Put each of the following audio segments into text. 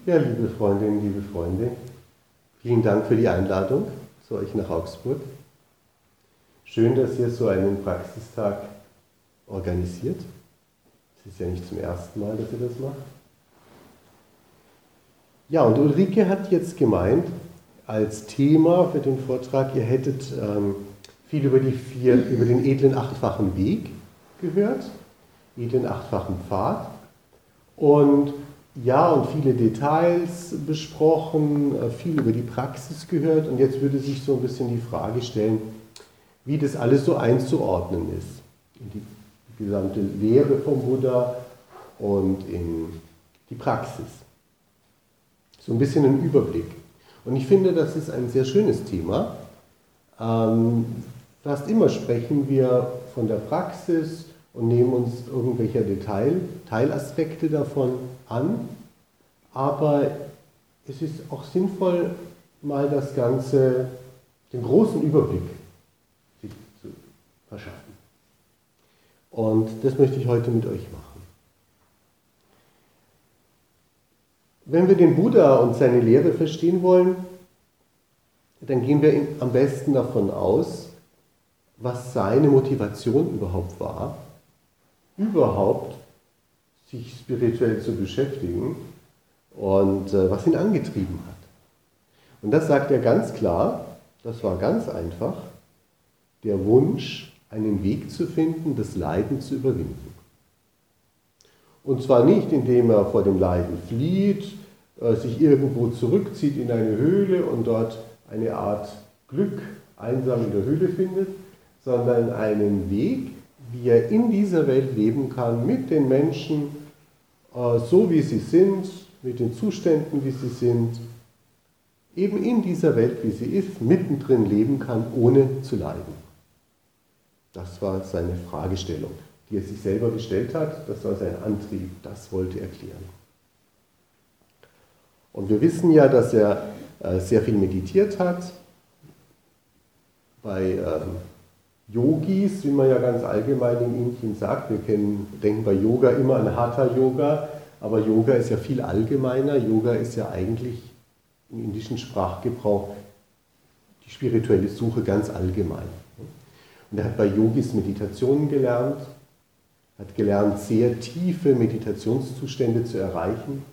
Ja, liebe Freundinnen, liebe Freunde, vielen Dank für die Einladung zu euch nach Augsburg. Schön, dass ihr so einen Praxistag organisiert. Es ist ja nicht zum ersten Mal, dass ihr das macht. Ja, und Ulrike hat jetzt gemeint, als Thema für den Vortrag, ihr hättet viel über den edlen achtfachen Weg gehört, edlen achtfachen Pfad. Und viele Details besprochen, viel über die Praxis gehört. Und jetzt würde sich so ein bisschen die Frage stellen, wie das alles so einzuordnen ist. In die gesamte Lehre vom Buddha und in die Praxis. So ein bisschen ein Überblick. Und ich finde, das ist ein sehr schönes Thema. Fast immer sprechen wir von der Praxis und nehmen uns irgendwelche Teilaspekte davon an. Aber es ist auch sinnvoll, mal das Ganze, den großen Überblick sich zu verschaffen. Und das möchte ich heute mit euch machen. Wenn wir den Buddha und seine Lehre verstehen wollen, dann gehen wir am besten davon aus, was seine Motivation überhaupt war, sich spirituell zu beschäftigen und was ihn angetrieben hat. Und das sagt er ganz klar, das war ganz einfach, der Wunsch, einen Weg zu finden, das Leiden zu überwinden. Und zwar nicht, indem er vor dem Leiden flieht, sich irgendwo zurückzieht in eine Höhle und dort eine Art Glück einsam in der Höhle findet, sondern einen Weg, wie er in dieser Welt leben kann, mit den Menschen, so wie sie sind, mit den Zuständen, wie sie sind, eben in dieser Welt, wie sie ist, mittendrin leben kann, ohne zu leiden. Das war seine Fragestellung, die er sich selber gestellt hat, das war sein Antrieb, das wollte er klären. Und wir wissen ja, dass er sehr viel meditiert hat. Bei Yogis, wie man ja ganz allgemein in Indien sagt, wir denken bei Yoga immer an Hatha-Yoga, aber Yoga ist ja viel allgemeiner. Yoga ist ja eigentlich im indischen Sprachgebrauch die spirituelle Suche ganz allgemein. Und er hat bei Yogis Meditationen gelernt, hat gelernt, sehr tiefe Meditationszustände zu erreichen,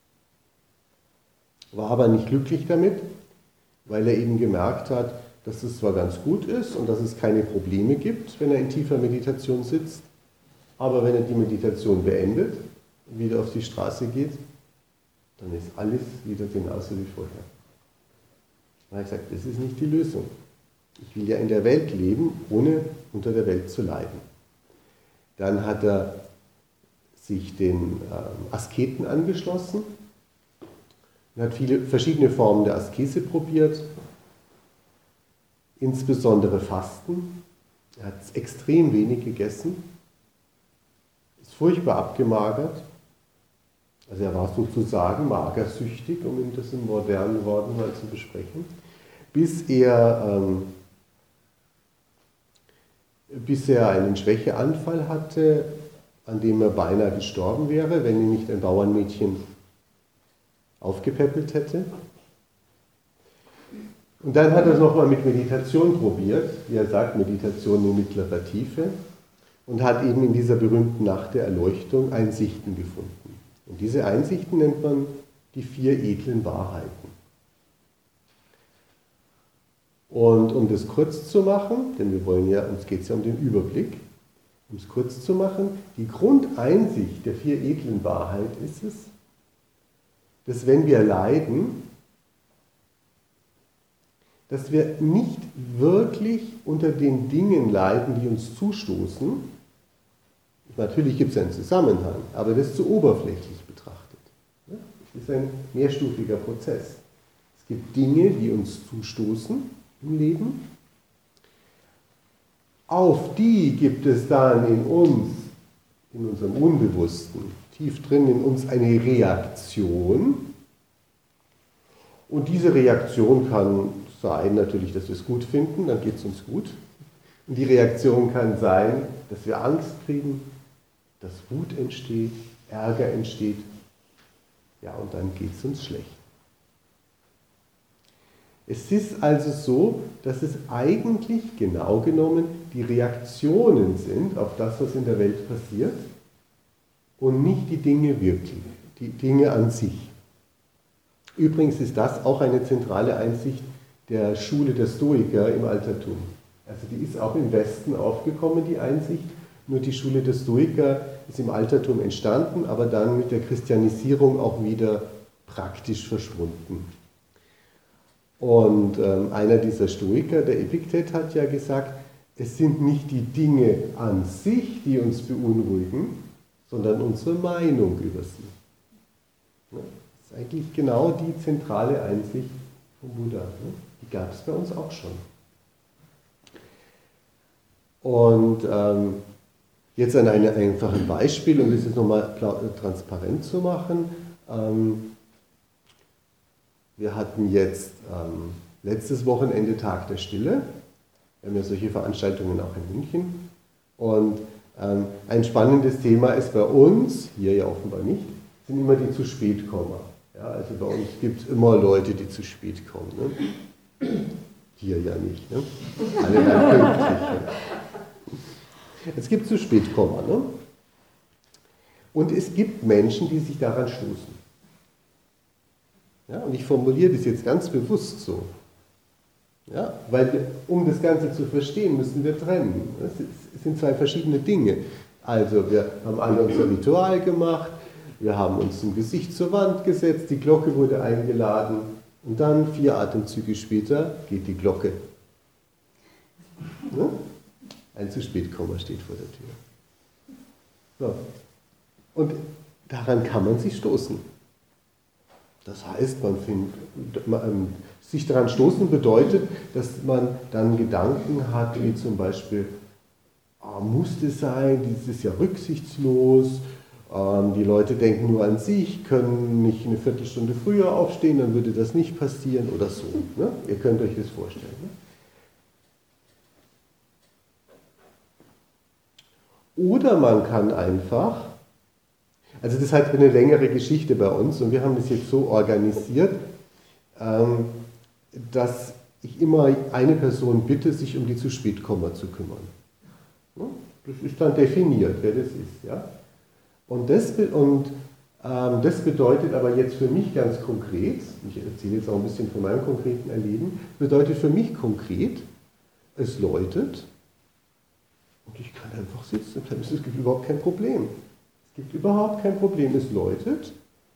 war aber nicht glücklich damit, weil er eben gemerkt hat, dass es zwar ganz gut ist und dass es keine Probleme gibt, wenn er in tiefer Meditation sitzt, aber wenn er die Meditation beendet und wieder auf die Straße geht, dann ist alles wieder genauso wie vorher. Da habe ich gesagt, das ist nicht die Lösung. Ich will ja in der Welt leben, ohne unter der Welt zu leiden. Dann hat er sich den Asketen angeschlossen und hat viele verschiedene Formen der Askese probiert, insbesondere Fasten. Er hat extrem wenig gegessen, ist furchtbar abgemagert. Also er war sozusagen magersüchtig, um das in modernen Worten mal zu besprechen, bis er einen Schwächeanfall hatte, an dem er beinahe gestorben wäre, wenn ihn nicht ein Bauernmädchen aufgepäppelt hätte. Und dann hat er es nochmal mit Meditation probiert, wie er sagt, Meditation in mittlerer Tiefe, und hat eben in dieser berühmten Nacht der Erleuchtung Einsichten gefunden. Und diese Einsichten nennt man die 4 edlen Wahrheiten. Und um das kurz zu machen, denn uns geht es ja um den Überblick, um es kurz zu machen, die Grundeinsicht der 4 edlen Wahrheit ist es, dass wenn wir leiden, dass wir nicht wirklich unter den Dingen leiden, die uns zustoßen. Natürlich gibt es einen Zusammenhang, aber das ist zu oberflächlich betrachtet. Es ist ein mehrstufiger Prozess. Es gibt Dinge, die uns zustoßen im Leben. Auf die gibt es dann in uns, in unserem Unbewussten, tief drin in uns eine Reaktion. Und diese Reaktion kann sein, natürlich, dass wir es gut finden, dann geht es uns gut. Und die Reaktion kann sein, dass wir Angst kriegen, dass Wut entsteht, Ärger entsteht, Ja, und dann geht es uns schlecht. Es ist also so, dass es eigentlich genau genommen die Reaktionen sind auf das, was in der Welt passiert und nicht die Dinge wirklich, die Dinge an sich. Übrigens ist das auch eine zentrale Einsicht der Schule der Stoiker im Altertum. Also die ist auch im Westen aufgekommen, die Einsicht, nur die Schule der Stoiker ist im Altertum entstanden, aber dann mit der Christianisierung auch wieder praktisch verschwunden. Und einer dieser Stoiker, der Epiktet, hat ja gesagt, es sind nicht die Dinge an sich, die uns beunruhigen, sondern unsere Meinung über sie. Das ist eigentlich genau die zentrale Einsicht vom Buddha. Die gab es bei uns auch schon. Und jetzt an einem einfachen Beispiel, um das jetzt nochmal transparent zu machen. Wir hatten jetzt letztes Wochenende Tag der Stille. Wir haben ja solche Veranstaltungen auch in München. Und ein spannendes Thema ist bei uns, hier ja offenbar nicht, sind immer die zu spät kommen. Ja, also bei uns gibt es immer Leute, die zu spät kommen. Ne? Hier ja nicht. Ne? Alle dann pünktlich. Ja. Es gibt zu spät kommen. Ne? Und es gibt Menschen, die sich daran stoßen. Ja, und ich formuliere das jetzt ganz bewusst so. Ja, weil um das Ganze zu verstehen, müssen wir trennen. Es sind zwei verschiedene Dinge. Also wir haben alle unser Ritual gemacht, wir haben uns ein Gesicht zur Wand gesetzt, die Glocke wurde eingeladen und dann 4 Atemzüge später geht die Glocke. Ja? Ein zu spät Komma steht vor der Tür. So. Und daran kann man sich stoßen. Das heißt, sich daran stoßen bedeutet, dass man dann Gedanken hat, wie zum Beispiel, muss das sein, dieses ist ja rücksichtslos, die Leute denken nur an sich, können nicht eine Viertelstunde früher aufstehen, dann würde das nicht passieren oder so. Ne? Ihr könnt euch das vorstellen. Ne? Oder man kann einfach, also das hat eine längere Geschichte bei uns und wir haben das jetzt so organisiert, dass ich immer eine Person bitte, sich um die zu spät Komma zu kümmern. Das ist dann definiert, wer das ist. Ja? Und das bedeutet aber jetzt für mich ganz konkret, ich erzähle jetzt auch ein bisschen von meinem konkreten Erleben, bedeutet für mich konkret, es läutet und ich kann einfach sitzen bleiben. Es gibt überhaupt kein Problem. Es gibt überhaupt kein Problem, es läutet.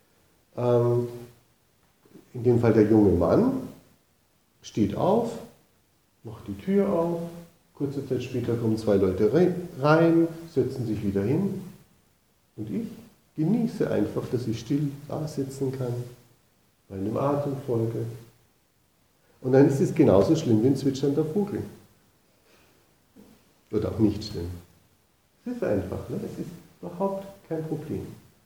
In dem Fall der junge Mann steht auf, macht die Tür auf, kurze Zeit später kommen 2 Leute rein, setzen sich wieder hin und ich genieße einfach, dass ich still da sitzen kann, meinem Atem folge. Und dann ist es genauso schlimm wie ein zwitschernder Vogel. Oder auch nicht schlimm. Es ist einfach, ne? Es ist überhaupt kein Problem.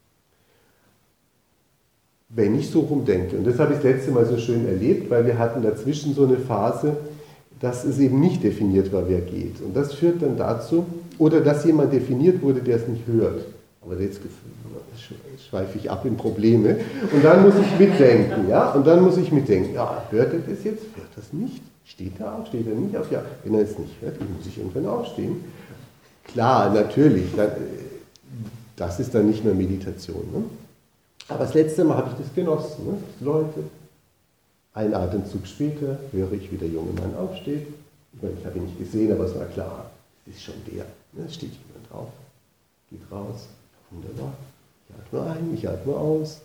Wenn ich so rumdenke, und das habe ich das letzte Mal so schön erlebt, weil wir hatten dazwischen so eine Phase, dass es eben nicht definiert war, wer geht. Und das führt dann dazu, oder dass jemand definiert wurde, der es nicht hört. Aber jetzt schweife ich ab in Probleme. Und dann muss ich mitdenken, ja? Und dann muss ich mitdenken, ja, hört er das jetzt? Hört das nicht? Steht er auf? Steht er nicht auf? Ja, wenn er es nicht hört, muss ich irgendwann aufstehen. Klar, natürlich, das ist dann nicht mehr Meditation. Ne? Aber das letzte Mal habe ich das genossen. Ne? Das läutet. Ein Atemzug später höre ich, wie der junge Mann aufsteht. Ich habe ihn nicht gesehen, aber es war klar, es ist schon der. Ne? Es steht jemand drauf, geht raus. Wunderbar. Ich atme ein, ich atme aus.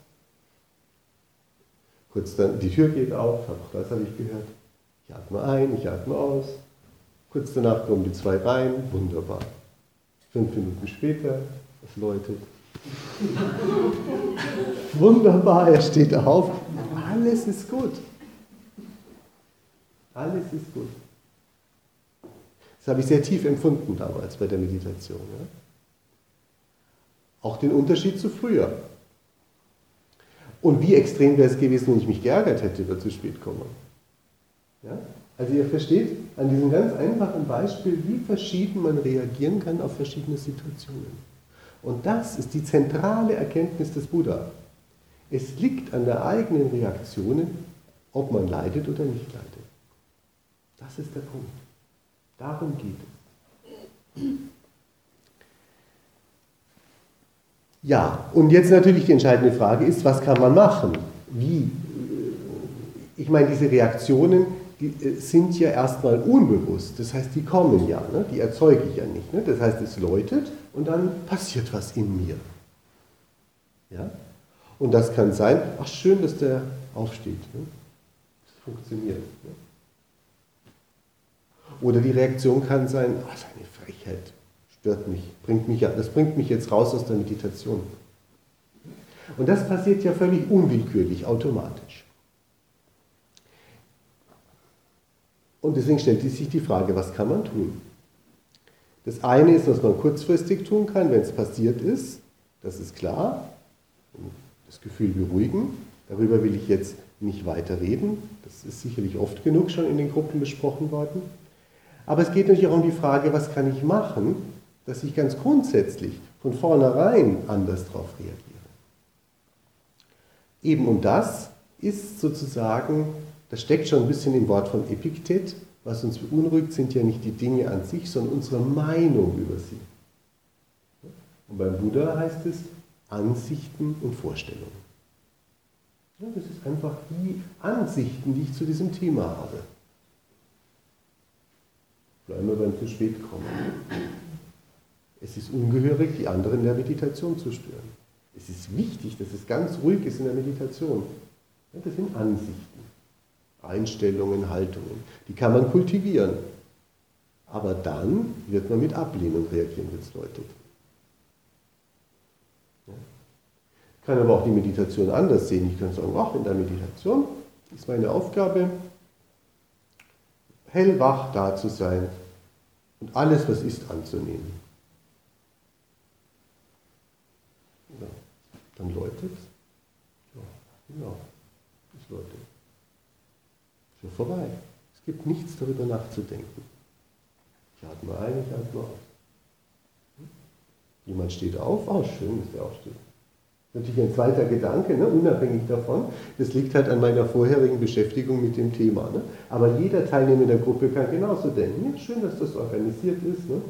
Kurz dann, die Tür geht auf, auch das habe ich gehört. Ich atme ein, ich atme aus. Kurz danach kommen die 2 rein, wunderbar. 5 Minuten später, es läutet. Wunderbar, er steht auf. Alles ist gut. Alles ist gut. Das habe ich sehr tief empfunden damals bei der Meditation. Ja? Auch den Unterschied zu früher. Und wie extrem wäre es gewesen, wenn ich mich geärgert hätte über zu spät kommen. Ja? Also ihr versteht an diesem ganz einfachen Beispiel, wie verschieden man reagieren kann auf verschiedene Situationen. Und das ist die zentrale Erkenntnis des Buddha. Es liegt an der eigenen Reaktion, ob man leidet oder nicht leidet. Das ist der Punkt. Darum geht es. Ja, und jetzt natürlich die entscheidende Frage ist, was kann man machen? Wie? Ich meine, diese Reaktionen, die sind ja erstmal unbewusst. Das heißt, die kommen ja, ne? Die erzeuge ich ja nicht. Ne? Das heißt, es läutet und dann passiert was in mir. Ja? Und das kann sein, ach schön, dass der aufsteht. Ne? Das funktioniert. Ne? Oder die Reaktion kann sein, ach, seine Frechheit stört mich, das bringt mich jetzt raus aus der Meditation. Und das passiert ja völlig unwillkürlich, automatisch. Und deswegen stellt sich die Frage, was kann man tun? Das eine ist, was man kurzfristig tun kann, wenn es passiert ist, das ist klar, das Gefühl beruhigen. Darüber will ich jetzt nicht weiter reden, das ist sicherlich oft genug schon in den Gruppen besprochen worden. Aber es geht natürlich auch um die Frage, was kann ich machen, dass ich ganz grundsätzlich von vornherein anders darauf reagiere. Eben und das ist sozusagen, das steckt schon ein bisschen im Wort von Epiktet, was uns beunruhigt, sind ja nicht die Dinge an sich, sondern unsere Meinung über sie. Und beim Buddha heißt es Ansichten und Vorstellungen. Ja, das ist einfach die Ansichten, die ich zu diesem Thema habe. Bleiben wir beim zu spät kommen. Es ist ungehörig, die anderen in der Meditation zu stören. Es ist wichtig, dass es ganz ruhig ist in der Meditation. Ja, das sind Ansichten, Einstellungen, Haltungen. Die kann man kultivieren. Aber dann wird man mit Ablehnung reagieren, wenn es läutet. Ja. Ich kann aber auch die Meditation anders sehen. Ich kann sagen, ach, in der Meditation ist meine Aufgabe, hellwach da zu sein und alles, was ist, anzunehmen. Ja, dann läutet es. Ja, genau, es läutet. Ist ja vorbei. Es gibt nichts darüber nachzudenken. Ich atme ein, ich atme aus. Jemand steht auf, oh schön, dass der aufsteht. Natürlich ein zweiter Gedanke, ne, unabhängig davon. Das liegt halt an meiner vorherigen Beschäftigung mit dem Thema. Ne? Aber jeder Teilnehmer der Gruppe kann genauso denken. Ja, schön, dass das organisiert ist. Ne?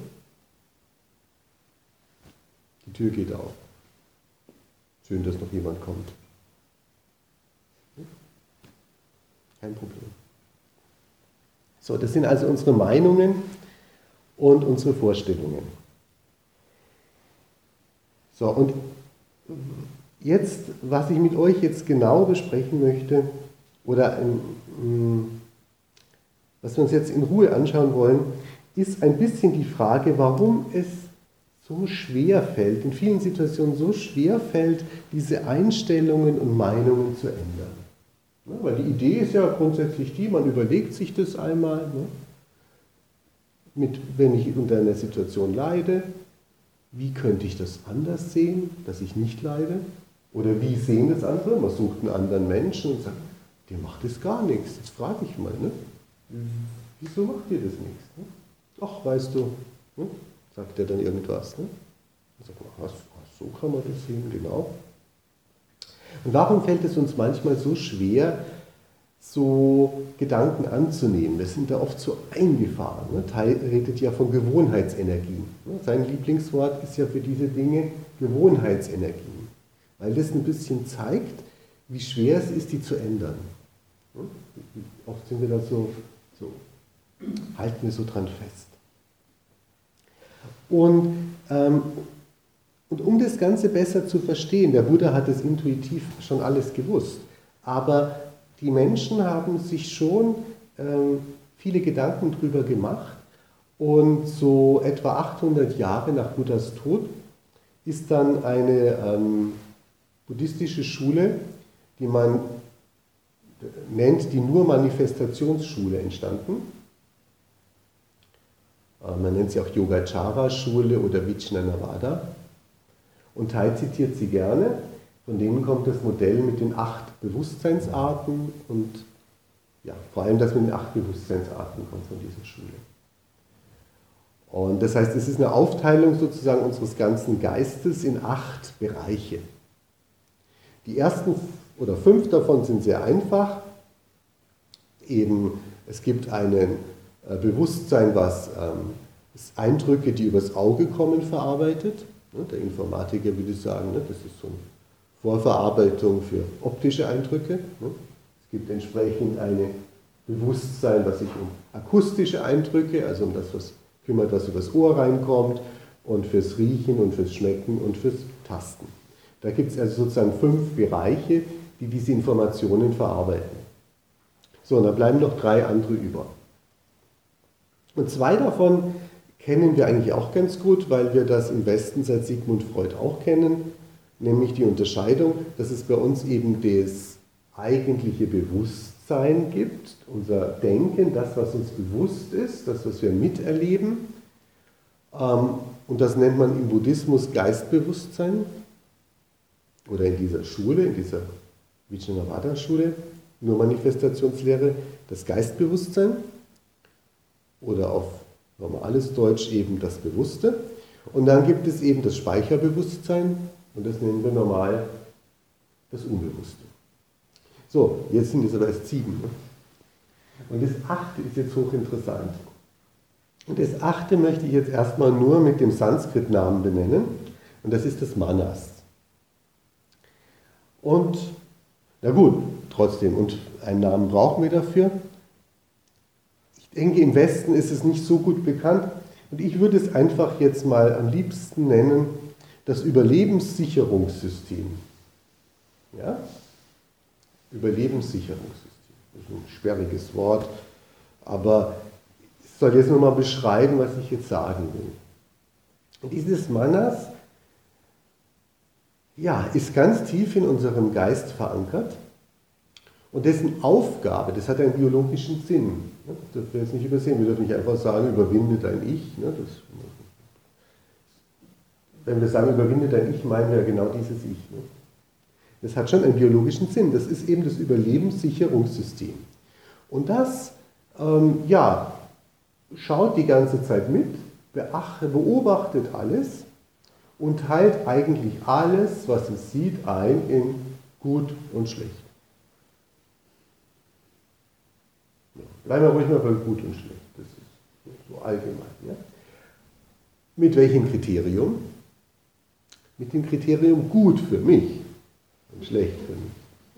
Die Tür geht auf. Schön, dass noch jemand kommt. Kein Problem. So, das sind also unsere Meinungen und unsere Vorstellungen. So, und jetzt, was ich mit euch jetzt genau besprechen möchte, oder was wir uns jetzt in Ruhe anschauen wollen, ist ein bisschen die Frage, warum es so schwer fällt, in vielen Situationen so schwer fällt, diese Einstellungen und Meinungen zu ändern. Ja, weil die Idee ist ja grundsätzlich die, man überlegt sich das einmal, ne? Wenn ich unter einer Situation leide, wie könnte ich das anders sehen, dass ich nicht leide? Oder wie sehen das andere? Man sucht einen anderen Menschen und sagt, der macht das gar nichts. Jetzt frage ich mal, ne? Wieso macht ihr das nichts? Ne? Ach, weißt du, ne? Sagt er dann irgendwas. Ne? Dann sagt man, so kann man das sehen, genau. Und warum fällt es uns manchmal so schwer, so Gedanken anzunehmen? Wir sind da oft so eingefahren. Ne? Teil redet ja von Gewohnheitsenergien. Ne? Sein Lieblingswort ist ja für diese Dinge Gewohnheitsenergien, weil das ein bisschen zeigt, wie schwer es ist, die zu ändern. Ne? Oft sind wir da so halten wir so dran fest. Und um das Ganze besser zu verstehen, der Buddha hat es intuitiv schon alles gewusst, aber die Menschen haben sich schon viele Gedanken darüber gemacht und so etwa 800 Jahre nach Buddhas Tod ist dann eine buddhistische Schule, die man nennt die Nur-Manifestationsschule, entstanden. Man nennt sie auch Yogacara-Schule oder Vijnanavada. Und Tai zitiert sie gerne. Von denen kommt das Modell mit den 8 Bewusstseinsarten und ja, vor allem das mit den 8 Bewusstseinsarten kommt von dieser Schule. Und das heißt, es ist eine Aufteilung sozusagen unseres ganzen Geistes in 8 Bereiche. Die ersten oder 5 davon sind sehr einfach. Eben, es gibt ein Bewusstsein, was Eindrücke, die übers Auge kommen, verarbeitet. Der Informatiker würde sagen, das ist so eine Vorverarbeitung für optische Eindrücke. Es gibt entsprechend ein Bewusstsein, was sich um akustische Eindrücke, also um das, was kümmert, was übers Ohr reinkommt, und fürs Riechen und fürs Schmecken und fürs Tasten. Da gibt es also sozusagen 5 Bereiche, die diese Informationen verarbeiten. So, und da bleiben noch 3 andere über. Und 2 davon kennen wir eigentlich auch ganz gut, weil wir das im Westen seit Sigmund Freud auch kennen, nämlich die Unterscheidung, dass es bei uns eben das eigentliche Bewusstsein gibt, unser Denken, das, was uns bewusst ist, das, was wir miterleben. Und das nennt man im Buddhismus Geistbewusstsein oder in dieser Schule, in dieser Vijnanavada-Schule, nur Manifestationslehre, das Geistbewusstsein oder auf normales Deutsch eben das Bewusste. Und dann gibt es eben das Speicherbewusstsein und das nennen wir normal das Unbewusste. So, jetzt sind es aber erst 7. Ne? Und das 8. ist jetzt hochinteressant. Und das 8. möchte ich jetzt erstmal nur mit dem Sanskrit-Namen benennen. Und das ist das Manas. Und, na gut, trotzdem, und einen Namen brauchen wir dafür. Ich denke, im Westen ist es nicht so gut bekannt. Und ich würde es einfach jetzt mal am liebsten nennen, das Überlebenssicherungssystem. Ja? Überlebenssicherungssystem. Das ist ein sperriges Wort, aber ich soll jetzt nur mal beschreiben, was ich jetzt sagen will. Und dieses Manas, ja, ist ganz tief in unserem Geist verankert und dessen Aufgabe, das hat einen biologischen Sinn. Das dürfen wir jetzt nicht übersehen. Wir dürfen nicht einfach sagen, überwinde dein Ich. Wenn wir sagen, überwinde dein Ich, meinen wir ja genau dieses Ich. Das hat schon einen biologischen Sinn. Das ist eben das Überlebenssicherungssystem. Und das, schaut die ganze Zeit mit, beobachtet alles und teilt eigentlich alles, was es sieht, ein in gut und schlecht. Ja, bleiben wir ruhig mal bei gut und schlecht. Das ist so allgemein. Ja? Mit welchem Kriterium? Mit dem Kriterium gut für mich und schlecht für mich.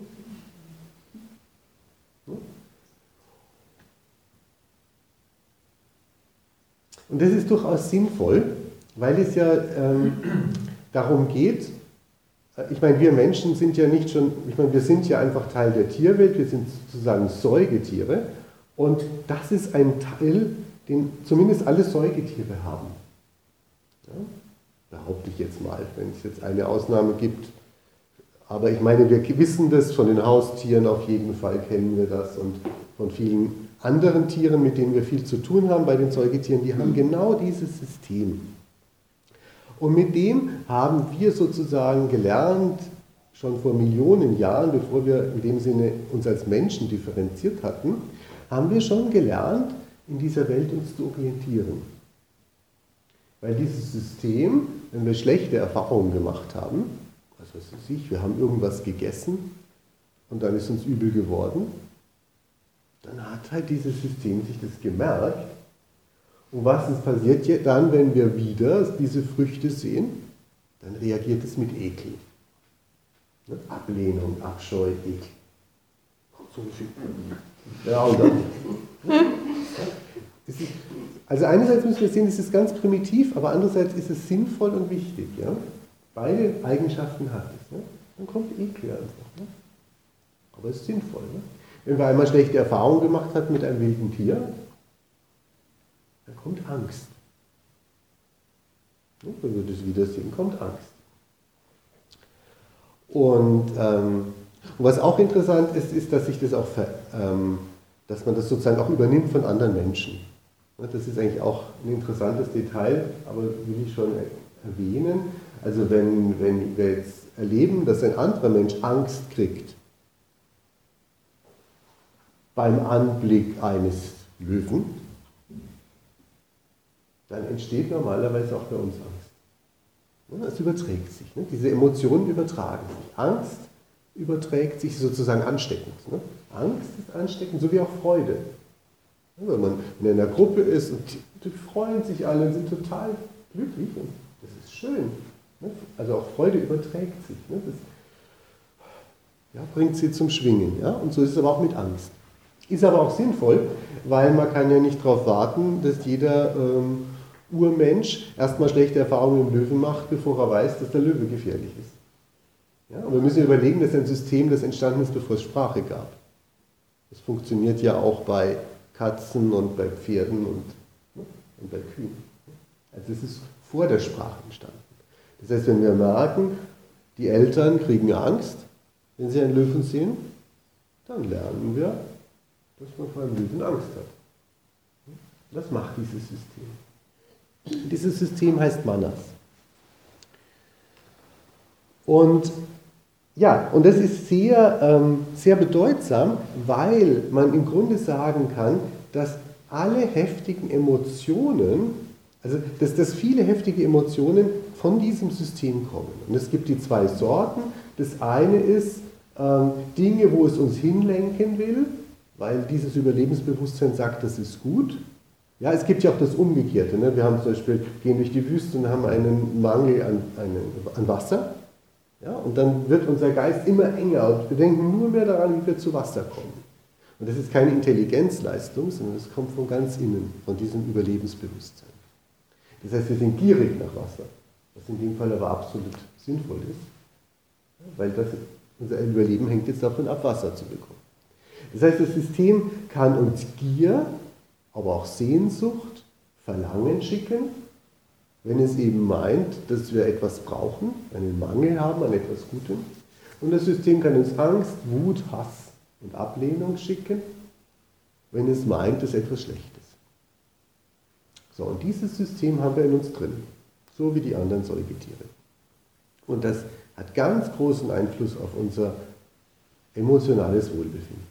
Und das ist durchaus sinnvoll, weil es ja darum geht, ich meine, wir Menschen sind ja nicht schon, wir sind ja einfach Teil der Tierwelt, wir sind sozusagen Säugetiere und das ist ein Teil, den zumindest alle Säugetiere haben. Ja? Behaupte ich jetzt mal, wenn es jetzt eine Ausnahme gibt. Aber ich meine, wir wissen das von den Haustieren, auf jeden Fall kennen wir das und von vielen anderen Tieren, mit denen wir viel zu tun haben, bei den Säugetieren, die haben genau dieses System. Und mit dem haben wir sozusagen gelernt, schon vor Millionen Jahren, bevor wir in dem Sinne uns als Menschen differenziert hatten, haben wir schon gelernt, in dieser Welt uns zu orientieren. Weil dieses System, wenn wir schlechte Erfahrungen gemacht haben, was weiß ich, wir haben irgendwas gegessen und dann ist uns übel geworden, dann hat halt dieses System sich das gemerkt. Und was ist passiert dann, wenn wir wieder diese Früchte sehen? Dann reagiert es mit Ekel. Ablehnung, Abscheu, Ekel. So viel. Ja, und dann. Also einerseits müssen wir sehen, es ist ganz primitiv, aber andererseits ist es sinnvoll und wichtig. Ja? Beide Eigenschaften hat es. Ne? Dann kommt Ekel einfach. Ne? Aber es ist sinnvoll. Ne? Wenn wir einmal schlechte Erfahrungen gemacht haben mit einem wilden Tier, dann kommt Angst. Wenn wir das wiedersehen, kommt Angst. Und was auch interessant ist, ist, dass sich das auch, dass man das sozusagen auch übernimmt von anderen Menschen. Das ist eigentlich auch ein interessantes Detail, aber will ich schon erwähnen. Also wenn wir jetzt erleben, dass ein anderer Mensch Angst kriegt, beim Anblick eines Löwen, dann entsteht normalerweise auch bei uns Angst. Es überträgt sich. Diese Emotionen übertragen sich. Angst überträgt sich sozusagen ansteckend. Ne? Angst ist ansteckend, so wie auch Freude. Ja, wenn man in einer Gruppe ist und die freuen sich alle und sind total glücklich und das ist schön. Ne? Also auch Freude überträgt sich. Ne? Das, ja, bringt sie zum Schwingen. Ja? Und so ist es aber auch mit Angst. Ist aber auch sinnvoll, weil man kann ja nicht darauf warten, dass jeder Urmensch erstmal schlechte Erfahrungen mit dem Löwen macht, bevor er weiß, dass der Löwe gefährlich ist. Ja? Und wir müssen überlegen, das ist ein System, das entstanden ist, bevor es Sprache gab. Das funktioniert ja auch bei Katzen und bei Pferden und bei Kühen. Also es ist vor der Sprache entstanden. Das heißt, wenn wir merken, die Eltern kriegen Angst, wenn sie einen Löwen sehen, dann lernen wir, dass man vor einem Löwen Angst hat. Das macht dieses System. Dieses System heißt Manas. Und ja, und das ist sehr, sehr bedeutsam, weil man im Grunde sagen kann, dass alle heftigen Emotionen, also dass viele heftige Emotionen von diesem System kommen. Und es gibt die zwei Sorten. Das eine ist Dinge, wo es uns hinlenken will, weil dieses Überlebensbewusstsein sagt, das ist gut. Ja, es gibt ja auch das Umgekehrte. Ne? Wir haben zum Beispiel, gehen durch die Wüste und haben einen Mangel an Wasser. Ja, und dann wird unser Geist immer enger und wir denken nur mehr daran, wie wir zu Wasser kommen. Und das ist keine Intelligenzleistung, sondern es kommt von ganz innen, von diesem Überlebensbewusstsein. Das heißt, wir sind gierig nach Wasser, was in dem Fall aber absolut sinnvoll ist, weil unser Überleben hängt jetzt davon ab, Wasser zu bekommen. Das heißt, das System kann uns Gier, aber auch Sehnsucht, Verlangen schicken, wenn es eben meint, dass wir etwas brauchen, einen Mangel haben an etwas Gutem. Und das System kann uns Angst, Wut, Hass und Ablehnung schicken, wenn es meint, dass etwas schlecht ist. So, und dieses System haben wir in uns drin, so wie die anderen Säugetiere. Und das hat ganz großen Einfluss auf unser emotionales Wohlbefinden.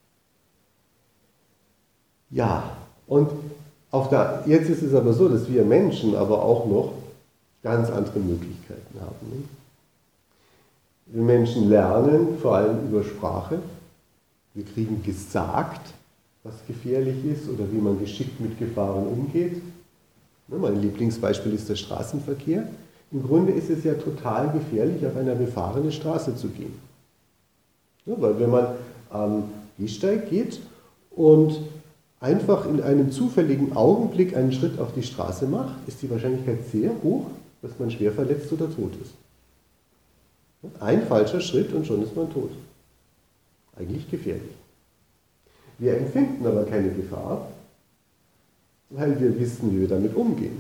Ja, und jetzt ist es aber so, dass wir Menschen aber auch noch ganz andere Möglichkeiten haben. Nicht? Wir Menschen lernen vor allem über Sprache. Wir kriegen gesagt, was gefährlich ist oder wie man geschickt mit Gefahren umgeht. Mein Lieblingsbeispiel ist der Straßenverkehr. Im Grunde ist es ja total gefährlich, auf einer befahrenen Straße zu gehen. Weil wenn man am Gehsteig geht und einfach in einem zufälligen Augenblick einen Schritt auf die Straße macht, ist die Wahrscheinlichkeit sehr hoch, dass man schwer verletzt oder tot ist. Ein falscher Schritt und schon ist man tot. Eigentlich gefährlich. Wir empfinden aber keine Gefahr, weil wir wissen, wie wir damit umgehen.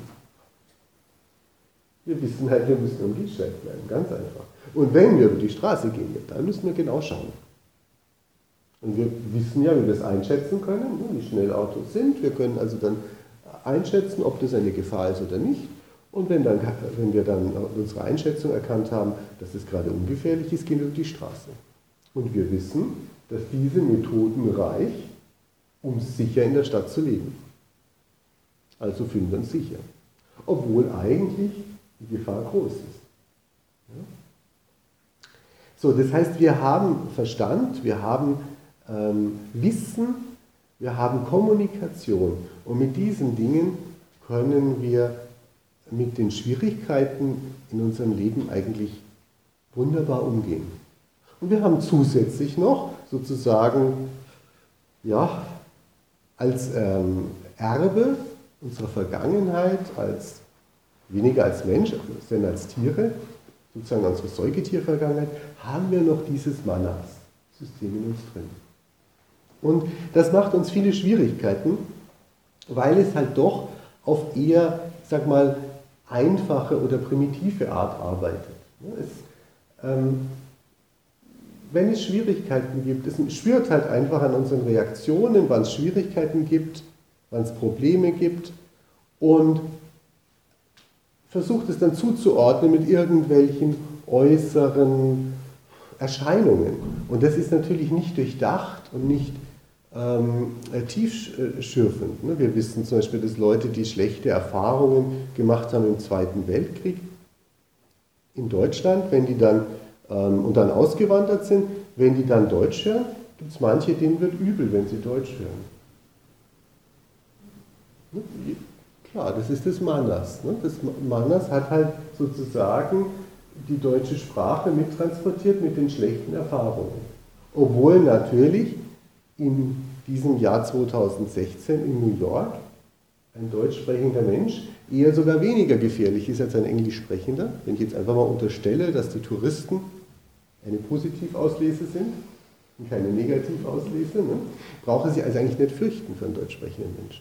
Wir wissen halt, wir müssen am Gehsteig bleiben, ganz einfach. Und wenn wir über die Straße gehen, dann müssen wir genau schauen. Und wir wissen ja, wie wir es einschätzen können, wie schnell Autos sind. Wir können also dann einschätzen, ob das eine Gefahr ist oder nicht. Und wenn wir dann unsere Einschätzung erkannt haben, dass es gerade ungefährlich ist, gehen wir über die Straße. Und wir wissen, dass diese Methoden reichen, um sicher in der Stadt zu leben. Also fühlen wir uns sicher. Obwohl eigentlich die Gefahr groß ist. Ja? So, das heißt, wir haben Verstand, wir haben Wissen, wir haben Kommunikation. Und mit diesen Dingen können wir mit den Schwierigkeiten in unserem Leben eigentlich wunderbar umgehen. Und wir haben zusätzlich noch sozusagen, ja, als Erbe unserer Vergangenheit, weniger als Mensch, denn als Tiere, sozusagen unsere Säugetiervergangenheit, haben wir noch dieses Manas-System in uns drin. Und das macht uns viele Schwierigkeiten, weil es halt doch auf eher, ich sag mal, einfache oder primitive Art arbeitet. Wenn es Schwierigkeiten gibt, es spürt halt einfach an unseren Reaktionen, wann es Schwierigkeiten gibt, wann es Probleme gibt und versucht es dann zuzuordnen mit irgendwelchen äußeren Erscheinungen. Und das ist natürlich nicht durchdacht und nicht tiefschürfend. Wir wissen zum Beispiel, dass Leute, die schlechte Erfahrungen gemacht haben im Zweiten Weltkrieg, in Deutschland, wenn die dann und dann ausgewandert sind, wenn die dann Deutsch hören, gibt es manche, denen wird übel, wenn sie Deutsch hören. Klar, das ist das Manas. Das Manas hat halt sozusagen die deutsche Sprache mittransportiert mit den schlechten Erfahrungen. Obwohl natürlich in diesem Jahr 2016 in New York ein deutsch sprechender Mensch eher sogar weniger gefährlich ist als ein englisch sprechender. Wenn ich jetzt einfach mal unterstelle, dass die Touristen eine Positivauslese sind und keine Negativauslese, brauche sie also eigentlich nicht fürchten für einen deutsch sprechenden Menschen.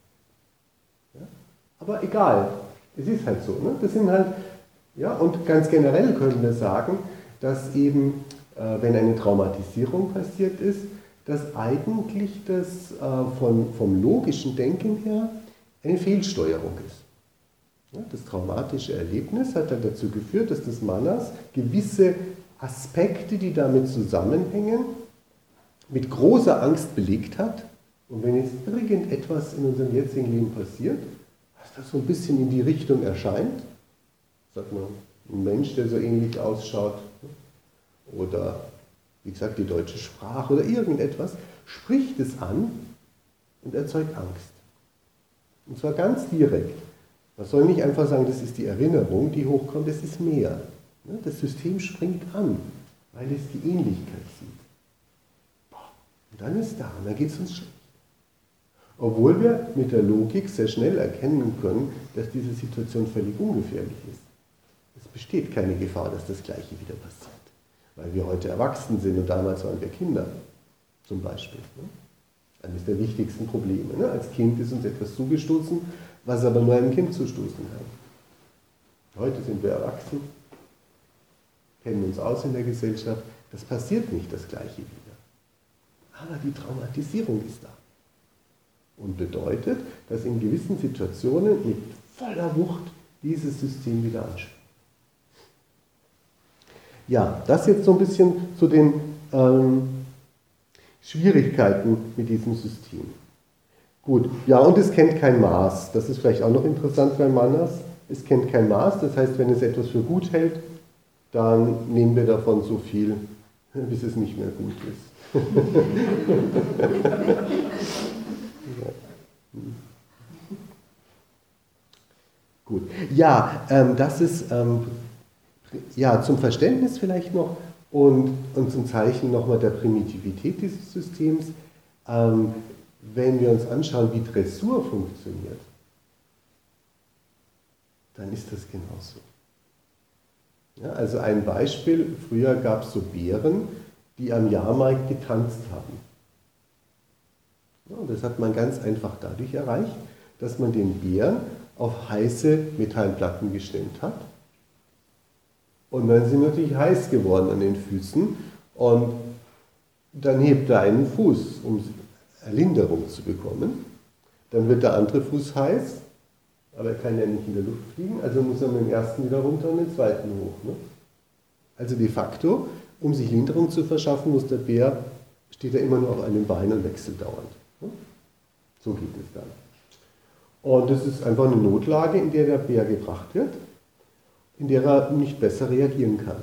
Ja? Aber egal, es ist halt so. Das sind halt, ja, und ganz generell können wir sagen, dass eben, wenn eine Traumatisierung passiert ist, dass eigentlich das vom logischen Denken her eine Fehlsteuerung ist. Ja, das traumatische Erlebnis hat dann dazu geführt, dass das Manas gewisse Aspekte, die damit zusammenhängen, mit großer Angst belegt hat. Und wenn jetzt irgendetwas in unserem jetzigen Leben passiert, was das so ein bisschen in die Richtung erscheint, sagt man, ein Mensch, der so ähnlich ausschaut, oder wie gesagt die deutsche Sprache oder irgendetwas, spricht es an und erzeugt Angst. Und zwar ganz direkt. Man soll nicht einfach sagen, das ist die Erinnerung, die hochkommt, das ist mehr. Das System springt an, weil es die Ähnlichkeit sieht. Und dann ist da, und dann geht es uns schlecht. Obwohl wir mit der Logik sehr schnell erkennen können, dass diese Situation völlig ungefährlich ist. Es besteht keine Gefahr, dass das Gleiche wieder passiert. Weil wir heute erwachsen sind und damals waren wir Kinder, zum Beispiel. Eines der wichtigsten Probleme. Als Kind ist uns etwas zugestoßen, was aber nur einem Kind zustoßen kann. Heute sind wir erwachsen, kennen uns aus in der Gesellschaft. Das passiert nicht das Gleiche wieder. Aber die Traumatisierung ist da. Und bedeutet, dass in gewissen Situationen mit voller Wucht dieses System wieder anspringt. Ja, das jetzt so ein bisschen zu den Schwierigkeiten mit diesem System. Gut, ja, und es kennt kein Maß. Das ist vielleicht auch noch interessant bei Manas. Es kennt kein Maß, das heißt, wenn es etwas für gut hält, dann nehmen wir davon so viel, bis es nicht mehr gut ist. Gut, ja, das ist ja, zum Verständnis vielleicht noch und zum Zeichen nochmal der Primitivität dieses Systems. Wenn wir uns anschauen, wie Dressur funktioniert, dann ist das genauso. Ja, also ein Beispiel, früher gab es so Bären, die am Jahrmarkt getanzt haben. Ja, und das hat man ganz einfach dadurch erreicht, dass man den Bären auf heiße Metallplatten gestemmt hat. Und dann sind natürlich heiß geworden an den Füßen und dann hebt er einen Fuß, um Linderung zu bekommen. Dann wird der andere Fuß heiß, aber er kann ja nicht in der Luft fliegen, also muss er mit dem ersten wieder runter und den zweiten hoch. Ne? Also de facto, um sich Linderung zu verschaffen, muss der Bär, steht er immer nur auf einem Bein und wechselt dauernd. Ne? So geht es dann. Und das ist einfach eine Notlage, in der der Bär gebracht wird, in der er nicht besser reagieren kann.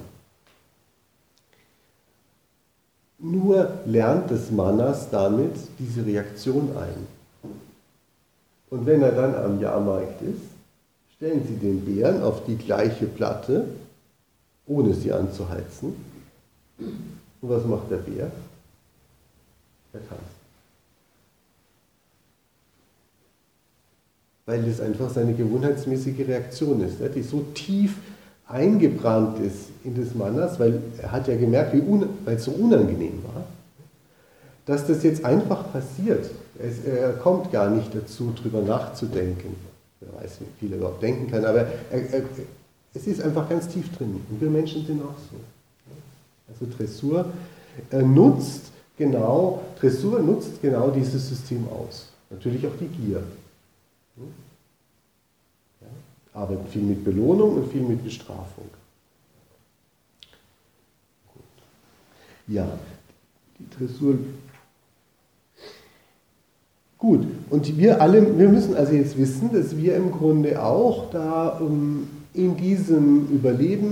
Nur lernt das Manas damit diese Reaktion ein. Und wenn er dann am Jahrmarkt ist, stellen Sie den Bären auf die gleiche Platte, ohne sie anzuheizen. Und was macht der Bär? Er tanzt. Weil das einfach seine gewohnheitsmäßige Reaktion ist, die so tief eingebrannt ist in das Manas, weil er hat ja gemerkt, weil es so unangenehm war, dass das jetzt einfach passiert. Er kommt gar nicht dazu, drüber nachzudenken. Wer weiß, wie viel er überhaupt denken kann, aber es ist einfach ganz tief drin. Und wir Menschen sind auch so. Also Dressur nutzt genau dieses System aus. Natürlich auch die Gier. Ja, arbeiten viel mit Belohnung und viel mit Bestrafung. Gut. Ja, die Dressur. Gut, und wir müssen also jetzt wissen, dass wir im Grunde auch da in diesem Überlebens-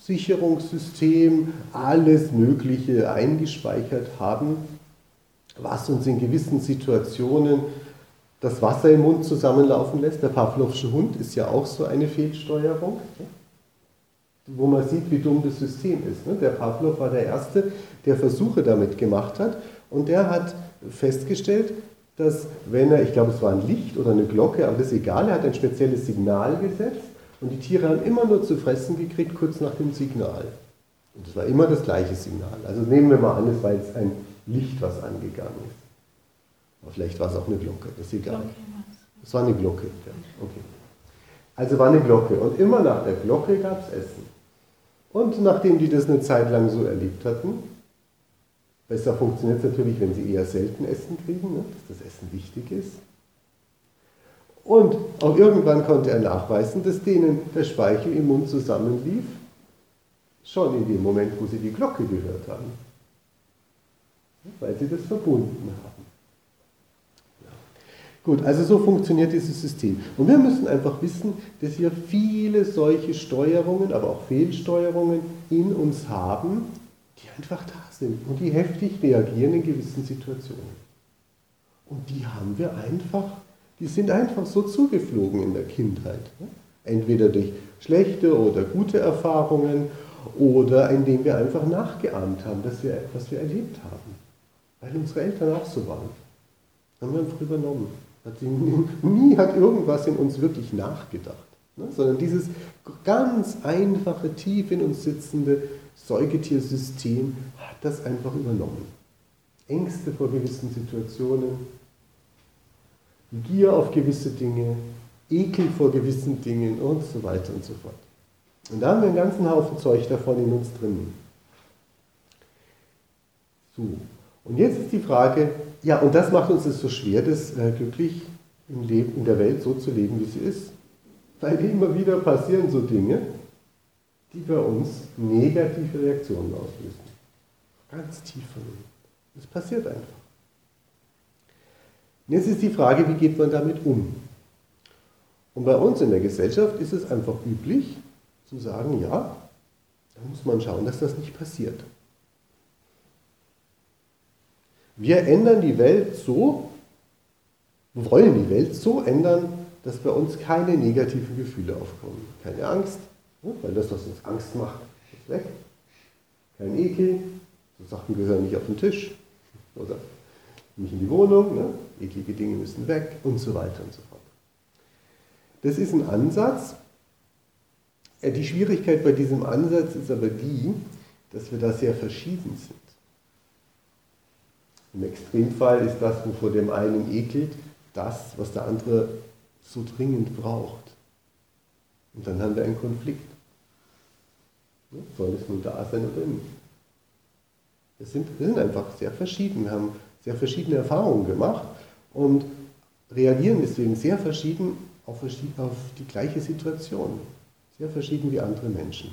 Sicherungssystem, alles Mögliche eingespeichert haben, was uns in gewissen Situationen das Wasser im Mund zusammenlaufen lässt. Der Pawlowsche Hund ist ja auch so eine Fehlsteuerung, wo man sieht, wie dumm das System ist. Der Pawlow war der Erste, der Versuche damit gemacht hat, und der hat festgestellt, dass wenn er, ich glaube es war ein Licht oder eine Glocke, aber das ist egal, er hat ein spezielles Signal gesetzt und die Tiere haben immer nur zu fressen gekriegt, kurz nach dem Signal. Und es war immer das gleiche Signal. Also nehmen wir mal an, es war jetzt ein Licht, was angegangen ist. Aber vielleicht war es auch eine Glocke, das ist egal. Es war eine Glocke, ja. Okay. Also war eine Glocke und immer nach der Glocke gab es Essen. Und nachdem die das eine Zeit lang so erlebt hatten, besser funktioniert es natürlich, wenn sie eher selten Essen kriegen, dass das Essen wichtig ist. Und auch irgendwann konnte er nachweisen, dass denen der Speichel im Mund zusammenlief, schon in dem Moment, wo sie die Glocke gehört haben. Weil sie das verbunden haben. Ja. Gut, also so funktioniert dieses System. Und wir müssen einfach wissen, dass wir viele solche Steuerungen, aber auch Fehlsteuerungen in uns haben, die einfach da sind und die heftig reagieren in gewissen Situationen. Und die haben wir einfach, die sind einfach so zugeflogen in der Kindheit. Entweder durch schlechte oder gute Erfahrungen oder indem wir einfach nachgeahmt haben, dass wir etwas wir erlebt haben. Weil unsere Eltern auch so waren. Haben wir einfach übernommen. Nie hat irgendwas in uns wirklich nachgedacht. Sondern dieses ganz einfache, tief in uns sitzende Säugetiersystem hat das einfach übernommen. Ängste vor gewissen Situationen, Gier auf gewisse Dinge, Ekel vor gewissen Dingen und so weiter und so fort. Und da haben wir einen ganzen Haufen Zeug davon in uns drin. So, und jetzt ist die Frage, ja, und das macht uns es so schwer, das glücklich im Leben, in der Welt so zu leben, wie sie ist. Weil immer wieder passieren so Dinge, die bei uns negative Reaktionen auslösen. Ganz tief von innen. Das passiert einfach. Und jetzt ist die Frage, wie geht man damit um? Und bei uns in der Gesellschaft ist es einfach üblich, zu sagen, ja, da muss man schauen, dass das nicht passiert. Wir ändern die Welt so, wollen die Welt so ändern, dass bei uns keine negativen Gefühle aufkommen. Keine Angst, weil das, was uns Angst macht, ist weg. Kein Ekel, so Sachen gehören nicht auf den Tisch oder nicht in die Wohnung, eklige Dinge müssen weg und so weiter und so fort. Das ist ein Ansatz. Die Schwierigkeit bei diesem Ansatz ist aber die, dass wir da sehr verschieden sind. Im Extremfall ist das, wovor dem einen ekelt, das, was der andere so dringend braucht. Und dann haben wir einen Konflikt. Soll es nun da sein oder nicht? Wir sind einfach sehr verschieden, wir haben sehr verschiedene Erfahrungen gemacht und reagieren deswegen sehr verschieden auf die gleiche Situation. Sehr verschieden wie andere Menschen.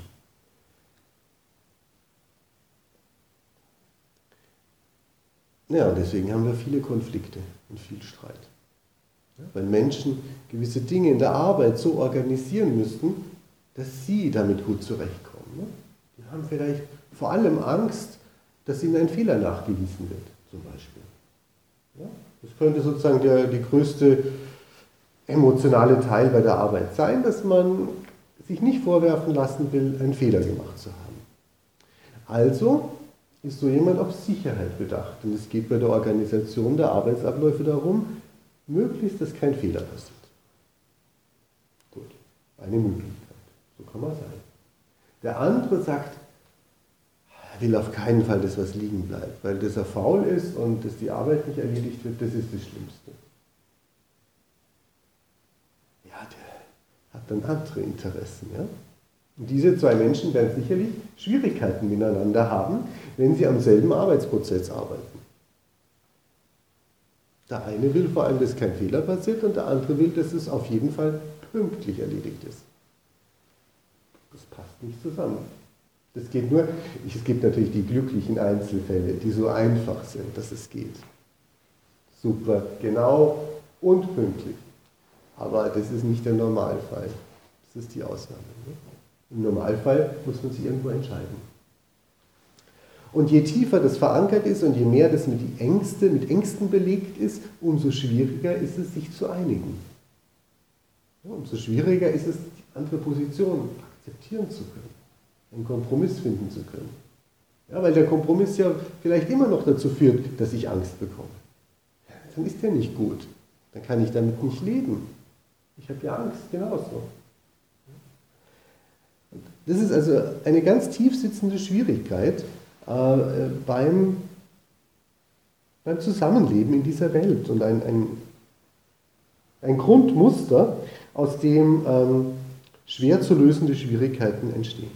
Ja, deswegen haben wir viele Konflikte und viel Streit. Ja, weil Menschen gewisse Dinge in der Arbeit so organisieren müssten, dass sie damit gut zurechtkommen. Ne? Die haben vielleicht vor allem Angst, dass ihnen ein Fehler nachgewiesen wird, zum Beispiel. Ja? Das könnte sozusagen die größte emotionale Teil bei der Arbeit sein, dass man sich nicht vorwerfen lassen will, einen Fehler gemacht zu haben. Also ist so jemand auf Sicherheit bedacht. Und es geht bei der Organisation der Arbeitsabläufe darum, möglichst, dass kein Fehler passiert. Gut, eine Möglichkeit. So kann man sein. Der andere sagt, er will auf keinen Fall, dass was liegen bleibt, weil dass er faul ist und dass die Arbeit nicht erledigt wird, das ist das Schlimmste. Ja, der hat dann andere Interessen. Ja? Und diese zwei Menschen werden sicherlich Schwierigkeiten miteinander haben, wenn sie am selben Arbeitsprozess arbeiten. Der eine will vor allem, dass kein Fehler passiert und der andere will, dass es auf jeden Fall pünktlich erledigt ist. Das passt nicht zusammen. Es gibt natürlich die glücklichen Einzelfälle, die so einfach sind, dass es geht. Super, genau und pünktlich. Aber das ist nicht der Normalfall. Das ist die Ausnahme. Ne? Im Normalfall muss man sich irgendwo entscheiden. Und je tiefer das verankert ist und je mehr das mit Ängsten belegt ist, umso schwieriger ist es, sich zu einigen. Ja, umso schwieriger ist es, die andere Position akzeptieren zu können, einen Kompromiss finden zu können. Ja, weil der Kompromiss ja vielleicht immer noch dazu führt, dass ich Angst bekomme. Ja, dann ist der nicht gut. Dann kann ich damit nicht leben. Ich habe ja Angst, genauso. Das ist also eine ganz tief sitzende Schwierigkeit beim Zusammenleben in dieser Welt und ein Grundmuster, aus dem schwer zu lösende Schwierigkeiten entstehen.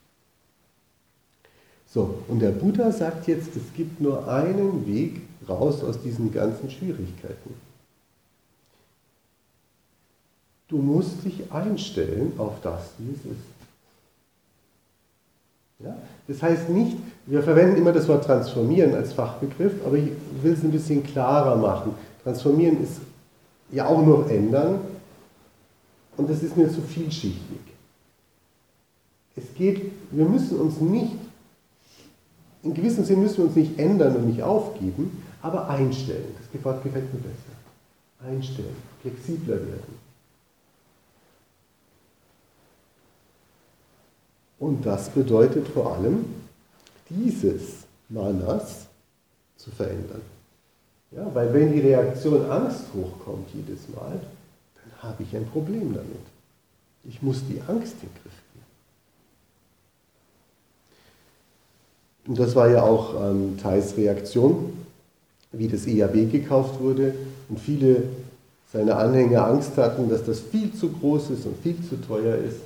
So, und der Buddha sagt jetzt, es gibt nur einen Weg raus aus diesen ganzen Schwierigkeiten. Du musst dich einstellen auf das, wie es ist. Ja? Das heißt nicht, wir verwenden immer das Wort transformieren als Fachbegriff, aber ich will es ein bisschen klarer machen. Transformieren ist ja auch nur ändern und das ist mir zu vielschichtig. Wir müssen uns nicht, in gewissem Sinn müssen wir uns nicht ändern und nicht aufgeben, aber einstellen. Das Wort gefällt mir besser. Einstellen, flexibler werden. Und das bedeutet vor allem, dieses Manas zu verändern. Ja, weil wenn die Reaktion Angst hochkommt jedes Mal, dann habe ich ein Problem damit. Ich muss die Angst in den Griff kriegen. Und das war ja auch Thais Reaktion, wie das EAB gekauft wurde und viele seiner Anhänger Angst hatten, dass das viel zu groß ist und viel zu teuer ist.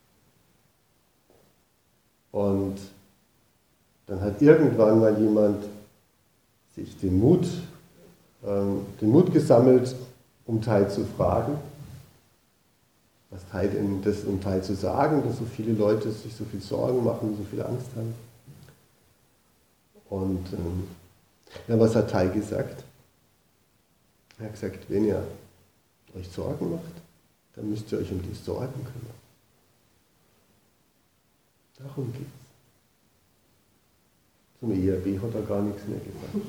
Und dann hat irgendwann mal jemand sich den Mut gesammelt, um Thai zu fragen, was Thai denn das um Thai zu sagen, dass so viele Leute sich so viel Sorgen machen, so viel Angst haben. Und ja, was hat Thai gesagt? Er hat gesagt, wenn ihr euch Sorgen macht, dann müsst ihr euch um die Sorgen kümmern. Darum geht es. Zum ERB hat er gar nichts mehr gesagt.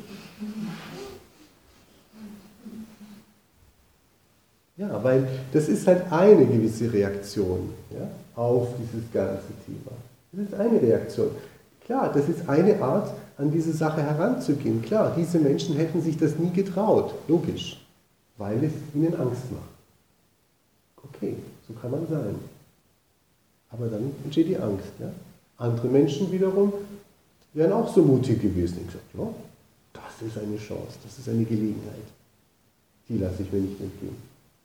Ja, weil das ist halt eine gewisse Reaktion, ja, auf dieses ganze Thema. Das ist eine Reaktion. Klar, das ist eine Art, an diese Sache heranzugehen. Klar, diese Menschen hätten sich das nie getraut, logisch, weil es ihnen Angst macht. Okay, so kann man sein. Aber dann entsteht die Angst. Ja? Andere Menschen wiederum wären auch so mutig gewesen und gesagt, ja, das ist eine Chance, das ist eine Gelegenheit. Die lasse ich mir nicht entgehen.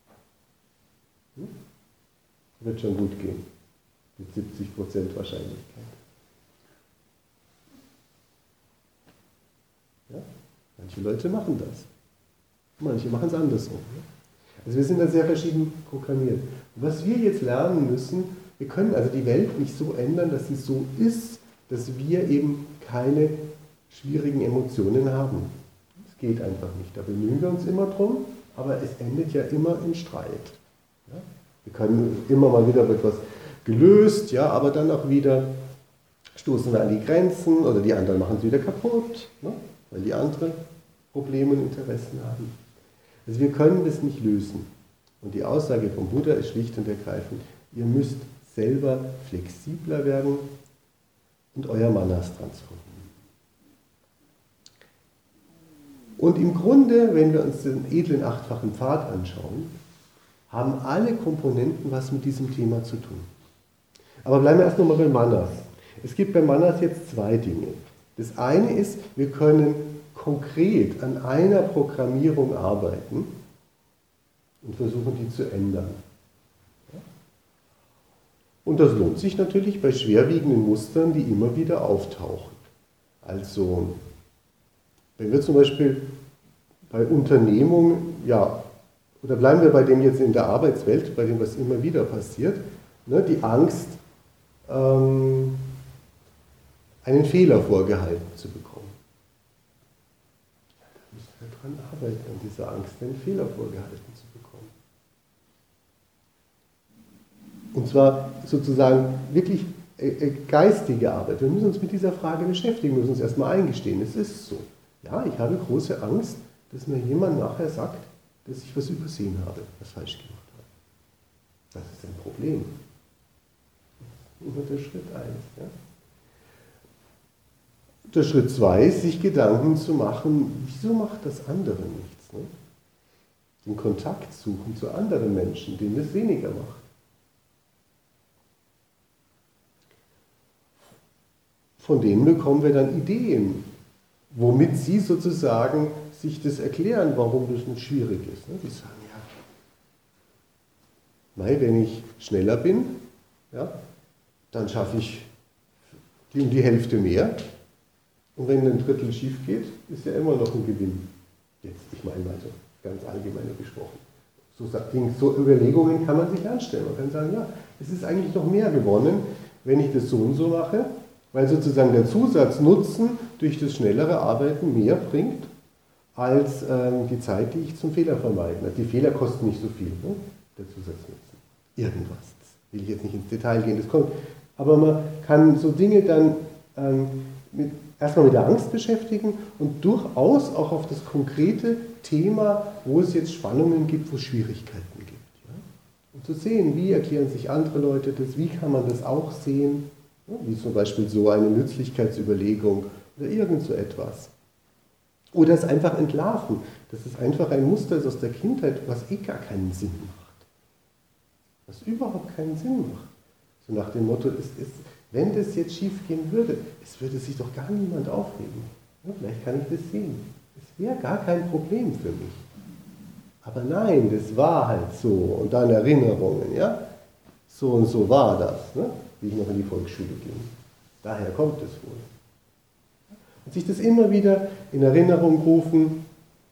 Wird schon gut gehen. Mit 70% Wahrscheinlichkeit. Ja? Manche Leute machen das. Manche machen es andersrum. Ja? Also wir sind da sehr verschieden programmiert. Und was wir jetzt lernen müssen, wir können also die Welt nicht so ändern, dass sie so ist, dass wir eben keine schwierigen Emotionen haben. Das geht einfach nicht. Da bemühen wir uns immer drum, aber es endet ja immer in Streit. Ja? Wir können immer mal wieder etwas gelöst, ja, aber dann auch wieder stoßen wir an die Grenzen oder die anderen machen es wieder kaputt, ne? Weil die andere Probleme und Interessen haben. Also wir können das nicht lösen. Und die Aussage vom Buddha ist schlicht und ergreifend, ihr müsst selber flexibler werden und euer Manas transformieren. Und im Grunde, wenn wir uns den edlen achtfachen Pfad anschauen, haben alle Komponenten was mit diesem Thema zu tun. Aber bleiben wir erst nochmal bei Manas. Es gibt bei Manas jetzt zwei Dinge. Das eine ist, wir können konkret an einer Programmierung arbeiten und versuchen, die zu ändern. Und das lohnt sich natürlich bei schwerwiegenden Mustern, die immer wieder auftauchen. Also, wenn wir zum Beispiel bei Unternehmungen, ja, oder bleiben wir bei dem jetzt in der Arbeitswelt, bei dem, was immer wieder passiert, ne, die Angst, einen Fehler vorgehalten zu bekommen. Ja, da müssen wir dran arbeiten, an dieser Angst, einen Fehler vorgehalten zu bekommen. Und zwar sozusagen wirklich geistige Arbeit. Wir müssen uns mit dieser Frage beschäftigen, wir müssen uns erstmal eingestehen, es ist so. Ja, ich habe große Angst, dass mir jemand nachher sagt, dass ich was übersehen habe, was falsch gemacht habe. Das ist ein Problem. Immer der Schritt 1. Ja? Der Schritt 2 ist, sich Gedanken zu machen, wieso macht das andere nichts? Ne? Den Kontakt suchen zu anderen Menschen, denen es weniger macht. Von denen bekommen wir dann Ideen, womit sie sozusagen sich das erklären, warum das nicht schwierig ist. Ne? Die sagen, ja, wenn ich schneller bin, ja, dann schaffe ich die Hälfte mehr. Und wenn ein Drittel schief geht, ist ja immer noch ein Gewinn. Jetzt, ich meine mal so ganz allgemeiner gesprochen. So Überlegungen kann man sich anstellen. Man kann sagen, ja, es ist eigentlich noch mehr gewonnen, wenn ich das so und so mache, weil sozusagen der Zusatznutzen durch das schnellere Arbeiten mehr bringt, als die Zeit, die ich zum Fehler vermeiden. Also die Fehler kosten nicht so viel, ne? Der Zusatznutzen. Irgendwas. Das will ich jetzt nicht ins Detail gehen, das kommt. Aber man kann so Dinge dann erstmal mit der Angst beschäftigen und durchaus auch auf das konkrete Thema, wo es jetzt Spannungen gibt, wo es Schwierigkeiten gibt. Ja? Und zu sehen, wie erklären sich andere Leute das, wie kann man das auch sehen, ja? Wie zum Beispiel so eine Nützlichkeitsüberlegung oder irgend so etwas. Oder es einfach entlarven, dass es einfach ein Muster ist aus der Kindheit, was gar keinen Sinn macht. Was überhaupt keinen Sinn macht. So nach dem Motto, wenn das jetzt schief gehen würde, es würde sich doch gar niemand aufregen. Ja, vielleicht kann ich das sehen. Es wäre gar kein Problem für mich. Aber nein, das war halt so. Und dann Erinnerungen, ja. So und so war das, ne? Wie ich noch in die Volksschule ging. Daher kommt es wohl. Und sich das immer wieder in Erinnerung rufen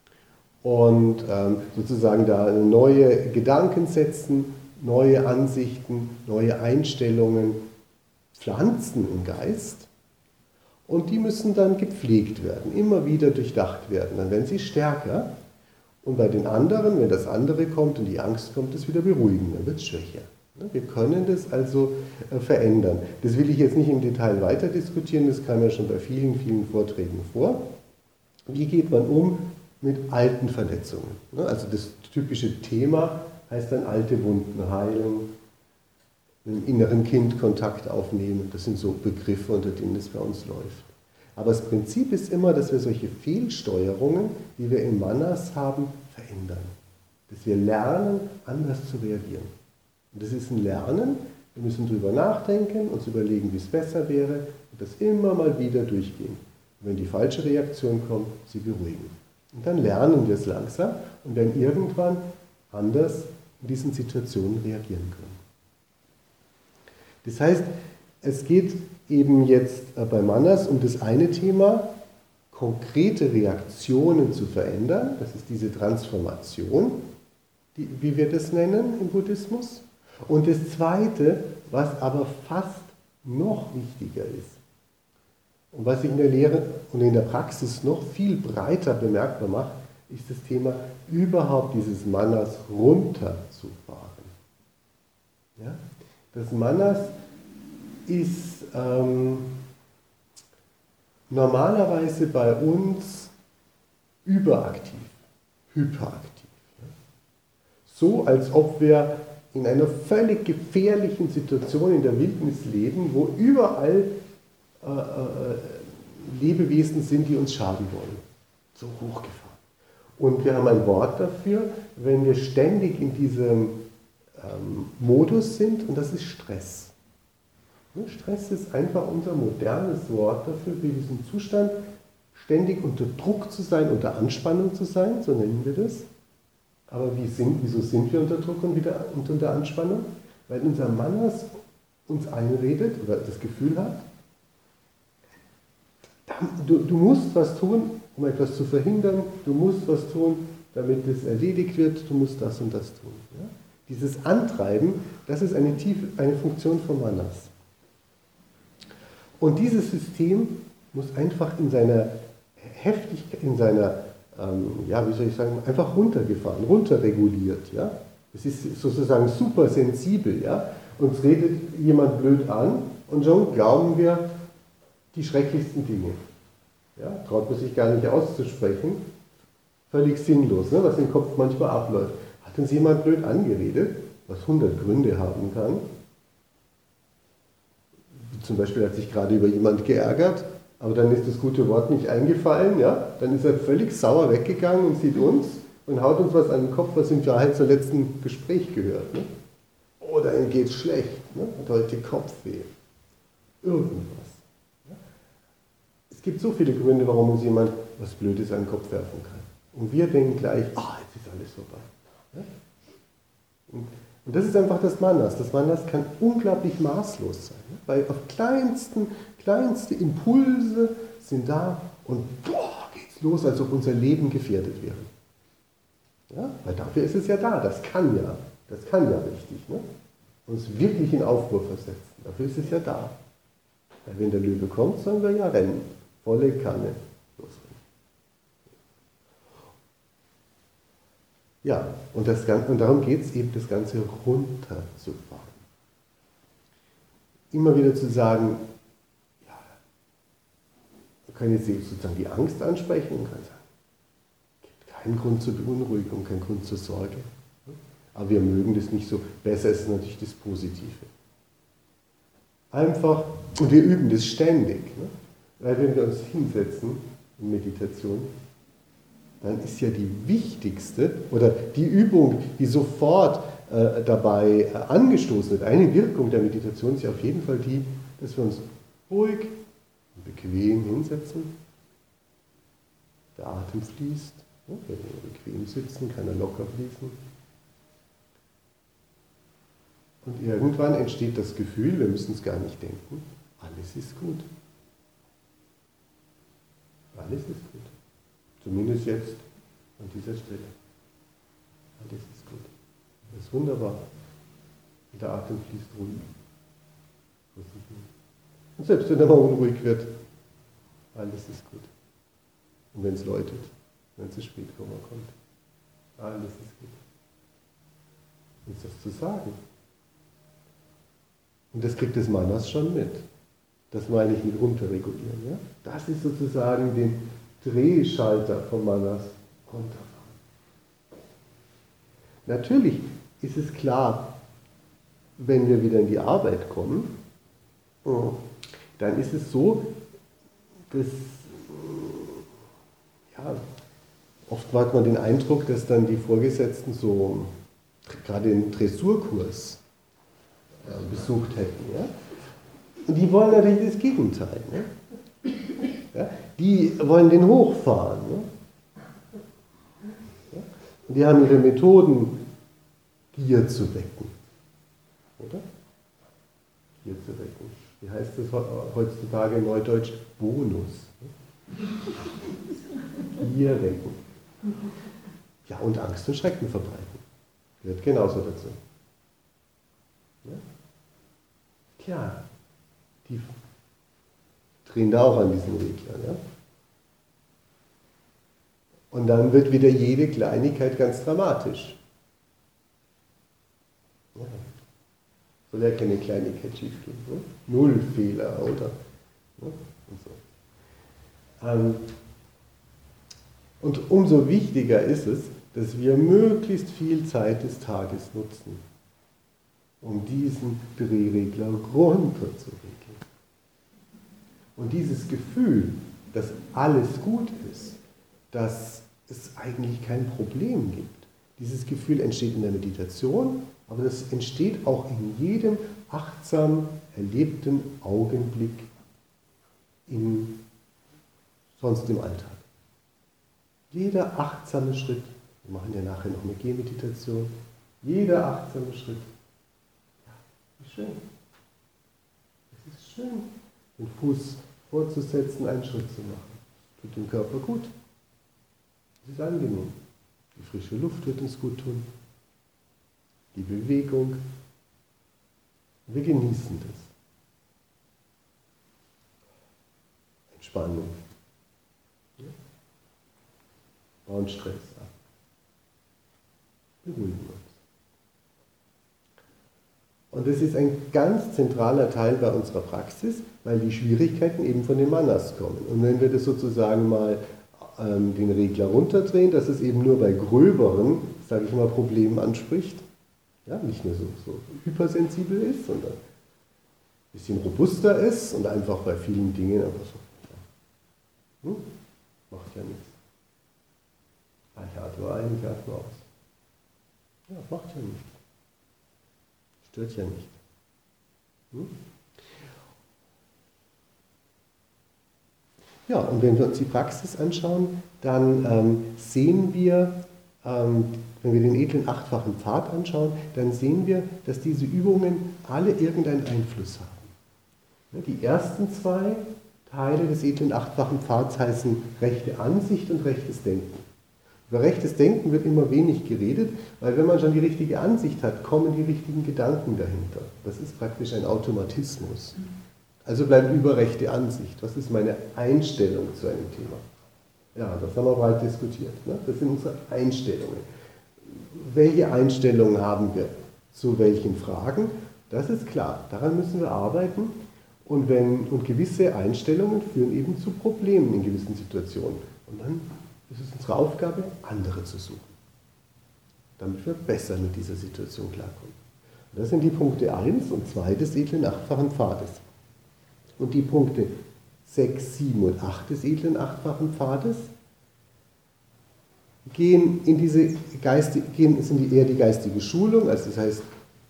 und sozusagen da neue Gedanken setzen, neue Ansichten, neue Einstellungen pflanzen im Geist und die müssen dann gepflegt werden, immer wieder durchdacht werden. Dann werden sie stärker und bei den anderen, wenn das andere kommt und die Angst kommt, es wieder beruhigen, dann wird es schwächer. Wir können das also verändern. Das will ich jetzt nicht im Detail weiter diskutieren, das kam ja schon bei vielen, vielen Vorträgen vor. Wie geht man um mit alten Verletzungen? Also das typische Thema heißt dann alte Wunden heilen, mit dem inneren Kind Kontakt aufnehmen. Das sind so Begriffe, unter denen es bei uns läuft. Aber das Prinzip ist immer, dass wir solche Fehlsteuerungen, die wir im Manas haben, verändern. Dass wir lernen, anders zu reagieren. Und das ist ein Lernen. Wir müssen darüber nachdenken, uns überlegen, wie es besser wäre und das immer mal wieder durchgehen. Und wenn die falsche Reaktion kommt, sie beruhigen. Und dann lernen wir es langsam und werden irgendwann anders in diesen Situationen reagieren können. Das heißt, es geht eben jetzt bei Manas um das eine Thema, konkrete Reaktionen zu verändern. Das ist diese Transformation, wie wir das nennen im Buddhismus. Und das zweite, was aber fast noch wichtiger ist und was sich in der Lehre und in der Praxis noch viel breiter bemerkbar macht, ist das Thema, überhaupt dieses Manas runterzufahren. Ja? Das Manas ist normalerweise bei uns überaktiv, hyperaktiv. Ja? So, als ob wir in einer völlig gefährlichen Situation in der Wildnis leben, wo überall Lebewesen sind, die uns schaden wollen. So hochgefahren. Und wir haben ein Wort dafür, wenn wir ständig in diesem Modus sind, und das ist Stress. Stress ist einfach unser modernes Wort dafür, für diesen Zustand, ständig unter Druck zu sein, unter Anspannung zu sein, so nennen wir das. Aber wieso sind wir unter Druck und unter Anspannung? Weil unser Manas uns einredet oder das Gefühl hat, du musst was tun, um etwas zu verhindern, du musst was tun, damit es erledigt wird, du musst das und das tun. Ja? Dieses Antreiben, das ist eine Funktion von Manas. Und dieses System muss einfach in seiner Heftigkeit, in seiner, einfach runtergefahren, runterreguliert. Ja? Es ist sozusagen super sensibel. Ja? Uns redet jemand blöd an und schon glauben wir die schrecklichsten Dinge. Ja, traut man sich gar nicht auszusprechen. Völlig sinnlos, ne, was im Kopf manchmal abläuft. Hat uns jemand blöd angeredet, was 100 Gründe haben kann. Zum Beispiel hat sich gerade über jemand geärgert, aber dann ist das gute Wort nicht eingefallen. Ja? Dann ist er völlig sauer weggegangen und sieht uns und haut uns was an den Kopf, was in Wahrheit zum letzten Gespräch gehört. Ne? Oder ihm geht es schlecht, ne? Hat heute Kopfweh. Irgendwas. Ja? Es gibt so viele Gründe, warum uns jemand was Blödes an den Kopf werfen kann. Und wir denken gleich, jetzt ist alles vorbei. Ja? Und das ist einfach das Manas. Das Manas kann unglaublich maßlos sein. Ne? Weil auf kleinste Impulse sind da und geht's los, als ob unser Leben gefährdet wäre. Ja? Weil dafür ist es ja da. Das kann ja richtig. Ne? Uns wirklich in Aufruhr versetzen. Dafür ist es ja da. Weil wenn der Löwe kommt, sollen wir ja rennen. Volle Kanne losrennen. Ja, und darum geht es eben, das Ganze runterzufahren. Immer wieder zu sagen, ja, man kann jetzt sozusagen die Angst ansprechen und kann sagen, es gibt keinen Grund zur Beunruhigung, keinen Grund zur Sorge. Aber wir mögen das nicht so. Besser ist natürlich das Positive. Einfach, und wir üben das ständig. Ne? Weil wenn wir uns hinsetzen in Meditation, dann ist ja die wichtigste oder die Übung, die sofort dabei angestoßen wird, eine Wirkung der Meditation ist ja auf jeden Fall die, dass wir uns ruhig und bequem hinsetzen. Der Atem fließt, ne? Wenn wir bequem sitzen, kann er locker fließen. Und irgendwann entsteht das Gefühl, wir müssen es gar nicht denken, alles ist gut. Alles ist gut. Zumindest jetzt an dieser Stelle. Alles ist gut. Das ist wunderbar. Und der Atem fließt ruhig. Und selbst wenn er mal unruhig wird, alles ist gut. Und wenn es läutet, wenn es zu spät kommt, alles ist gut. Ist das zu sagen? Und das kriegt das Manas schon mit. Das meine ich mit runterregulieren. Ja? Das ist sozusagen den Drehschalter vom Manas runterfahren. Natürlich ist es klar, wenn wir wieder in die Arbeit kommen, dann ist es so, dass oft hat man den Eindruck, dass dann die Vorgesetzten so gerade den Dressurkurs besucht hätten. Ja? Und die wollen natürlich das Gegenteil. Ne? Ja? Die wollen den hochfahren. Ne? Ja? Und die haben ihre Methoden, Gier zu wecken. Oder? Gier zu wecken. Wie heißt das heutzutage in Neudeutsch? Bonus. Ne? Gier wecken. Ja, und Angst und Schrecken verbreiten. Gehört genauso dazu. Ja? Klar, die drehen da auch an diesen Reglern. Ja? Und dann wird wieder jede Kleinigkeit ganz dramatisch. Ja. Soll ja keine Kleinigkeit schief gehen. Ne? Null Fehler, oder? Ne? Und, so. Und umso wichtiger ist es, dass wir möglichst viel Zeit des Tages nutzen, um diesen Drehregler runterzuregeln. Und dieses Gefühl, dass alles gut ist, dass es eigentlich kein Problem gibt, dieses Gefühl entsteht in der Meditation, aber das entsteht auch in jedem achtsam erlebten Augenblick sonst im Alltag. Jeder achtsame Schritt, wir machen ja nachher noch eine Gehmeditation, jeder achtsame Schritt, wie schön. Es ist schön, den Fuß vorzusetzen, einen Schritt zu machen. Tut dem Körper gut. Es ist angenehm. Die frische Luft wird uns gut tun. Die Bewegung. Wir genießen das. Entspannung. Ja? Bauen Stress ab. Beruhigen uns. Und das ist ein ganz zentraler Teil bei unserer Praxis, weil die Schwierigkeiten eben von den Manas kommen. Und wenn wir das sozusagen mal den Regler runterdrehen, dass es eben nur bei gröberen, sage ich mal, Problemen anspricht, ja, nicht nur so hypersensibel ist, sondern ein bisschen robuster ist und einfach bei vielen Dingen einfach so, ja, macht ja nichts. Ich atme ein, ich atme aus. Ja, macht ja nichts. Stört ja nicht. Ja, und wenn wir uns die Praxis anschauen, dann sehen wir, wenn wir den edlen achtfachen Pfad anschauen, dann sehen wir, dass diese Übungen alle irgendeinen Einfluss haben. Die ersten zwei Teile des edlen achtfachen Pfads heißen rechte Ansicht und rechtes Denken. Über rechtes Denken wird immer wenig geredet, weil wenn man schon die richtige Ansicht hat, kommen die richtigen Gedanken dahinter. Das ist praktisch ein Automatismus. Also bleibt über rechte Ansicht. Was ist meine Einstellung zu einem Thema? Ja, das haben wir breit diskutiert. Ne? Das sind unsere Einstellungen. Welche Einstellungen haben wir zu welchen Fragen? Das ist klar. Daran müssen wir arbeiten. Und gewisse Einstellungen führen eben zu Problemen in gewissen Situationen. Und dann ist es unsere Aufgabe, andere zu suchen, damit wir besser mit dieser Situation klarkommen. Und das sind die Punkte 1 und 2 des edlen achtfachen Pfades. Und die Punkte 6, 7 und 8 des edlen achtfachen Pfades sind eher die geistige Schulung, also das heißt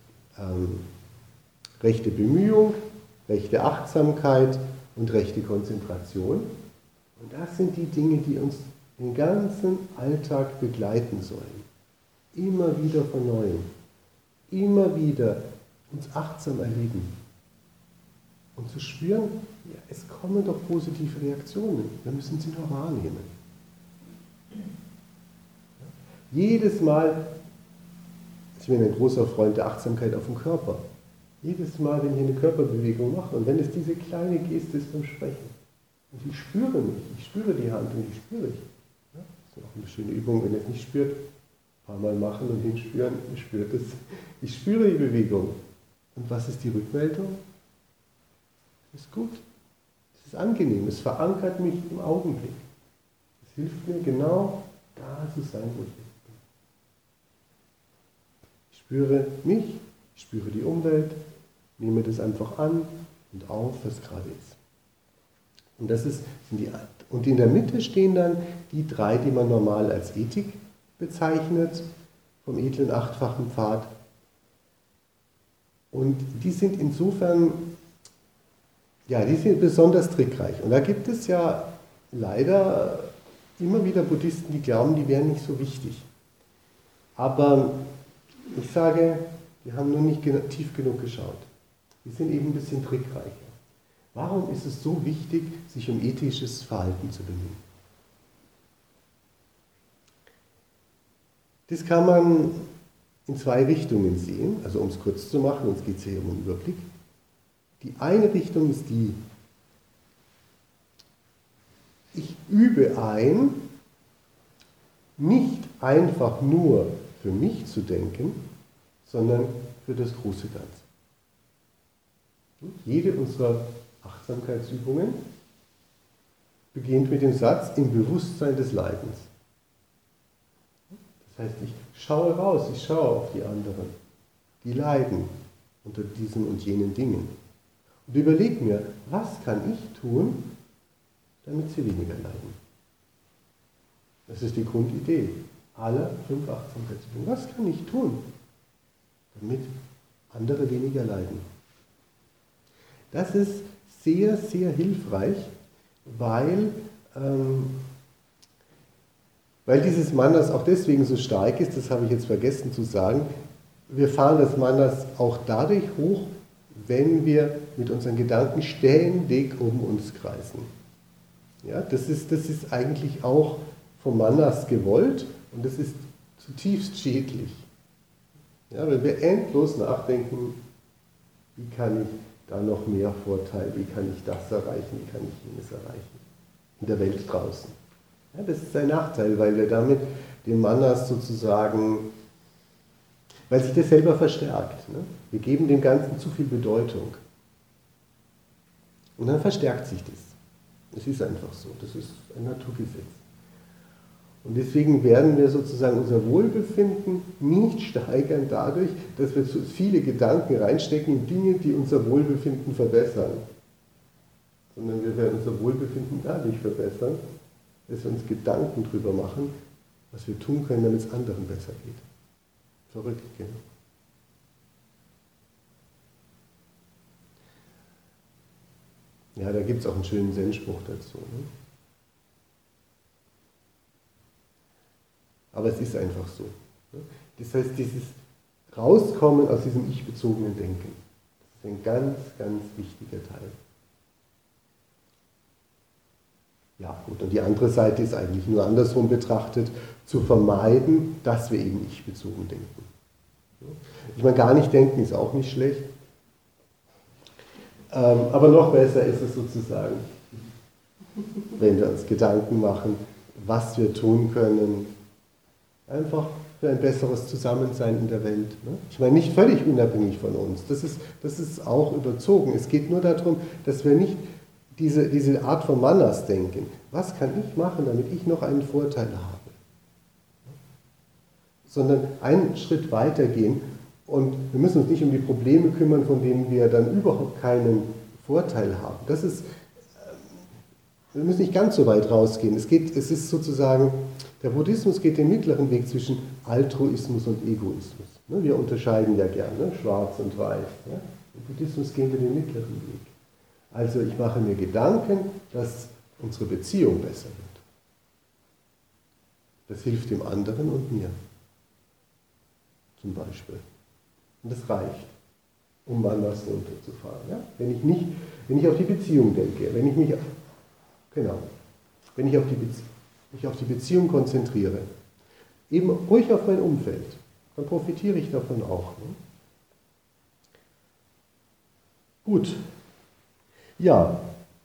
rechte Bemühung, rechte Achtsamkeit und rechte Konzentration. Und das sind die Dinge, die uns den ganzen Alltag begleiten sollen. Immer wieder von Neuem. Immer wieder uns achtsam erleben. Und zu spüren, ja, es kommen doch positive Reaktionen. Wir müssen sie nur wahrnehmen. Jedes Mal, ich bin ein großer Freund der Achtsamkeit auf den Körper. Jedes Mal, wenn ich eine Körperbewegung mache und wenn es diese kleine Geste ist beim Sprechen. Und ich spüre mich, ich spüre die Hand und die spüre ich. Ja, das ist auch eine schöne Übung, wenn ihr es nicht spürt. Ein paar Mal machen und hinspüren, ihr spürt es. Ich spüre die Bewegung. Und was ist die Rückmeldung? Es ist gut. Es ist angenehm. Es verankert mich im Augenblick. Es hilft mir genau da zu sein, wo ich bin. Ich spüre mich, ich spüre die Umwelt, nehme das einfach an und auf, was gerade ist. Und in der Mitte stehen dann die drei, die man normal als Ethik bezeichnet, vom edlen achtfachen Pfad. Und die sind insofern, ja, die sind besonders trickreich. Und da gibt es ja leider immer wieder Buddhisten, die glauben, die wären nicht so wichtig. Aber ich sage, die haben nur nicht tief genug geschaut. Die sind eben ein bisschen trickreicher. Warum ist es so wichtig, sich um ethisches Verhalten zu bemühen? Das kann man in zwei Richtungen sehen, also um es kurz zu machen, uns geht es hier um einen Überblick. Die eine Richtung ist die, ich übe ein, nicht einfach nur für mich zu denken, sondern für das große Ganze. Jede unserer Achtsamkeitsübungen beginnt mit dem Satz im Bewusstsein des Leidens. Das heißt, ich schaue raus, ich schaue auf die anderen, die leiden unter diesen und jenen Dingen. Und überlege mir, was kann ich tun, damit sie weniger leiden. Das ist die Grundidee aller 5 Achtsamkeitsübungen. Was kann ich tun, damit andere weniger leiden? Das ist sehr, sehr hilfreich, weil dieses Manas auch deswegen so stark ist, das habe ich jetzt vergessen zu sagen, wir fahren das Manas auch dadurch hoch, wenn wir mit unseren Gedanken ständig um uns kreisen. Ja, das ist eigentlich auch vom Manas gewollt und das ist zutiefst schädlich. Ja, wenn wir endlos nachdenken, wie kann ich da noch mehr Vorteil, wie kann ich das erreichen, wie kann ich jenes erreichen, in der Welt draußen. Ja, das ist ein Nachteil, weil wir damit dem Manas sozusagen Weil sich das selber verstärkt. Ne? Wir geben dem Ganzen zu viel Bedeutung. Und dann verstärkt sich das. Es ist einfach so. Das ist ein Naturgesetz. Und deswegen werden wir sozusagen unser Wohlbefinden nicht steigern dadurch, dass wir zu viele Gedanken reinstecken in Dinge, die unser Wohlbefinden verbessern. Sondern wir werden unser Wohlbefinden dadurch verbessern, dass wir uns Gedanken darüber machen, was wir tun können, damit es anderen besser geht. Verrückt, gell? Ja, da gibt es auch einen schönen Zen-Spruch dazu. Ne? Aber es ist einfach so. Ne? Das heißt, dieses Rauskommen aus diesem ich-bezogenen Denken, das ist ein ganz, ganz wichtiger Teil. Ja, gut, und die andere Seite ist eigentlich nur andersrum betrachtet, zu vermeiden, dass wir eben ich-bezogen denken. Ich meine, gar nicht denken ist auch nicht schlecht, aber noch besser ist es sozusagen, wenn wir uns Gedanken machen, was wir tun können, einfach für ein besseres Zusammensein in der Welt. Ich meine, nicht völlig unabhängig von uns, das ist auch überzogen. Es geht nur darum, dass wir nicht diese Art von Manas denken. Was kann ich machen, damit ich noch einen Vorteil habe? Sondern einen Schritt weiter gehen und wir müssen uns nicht um die Probleme kümmern, von denen wir dann überhaupt keinen Vorteil haben. Wir müssen nicht ganz so weit rausgehen. Es ist sozusagen, der Buddhismus geht den mittleren Weg zwischen Altruismus und Egoismus. Wir unterscheiden ja gerne, schwarz und weiß. Im Buddhismus gehen wir den mittleren Weg. Also ich mache mir Gedanken, dass unsere Beziehung besser wird. Das hilft dem anderen und mir. Zum Beispiel. Und das reicht, um Manas runterzufahren. Ja? Wenn ich auf die Beziehung denke, wenn ich mich auf die Beziehung konzentriere, eben ruhig auf mein Umfeld, dann profitiere ich davon auch. Ne? Gut. Ja.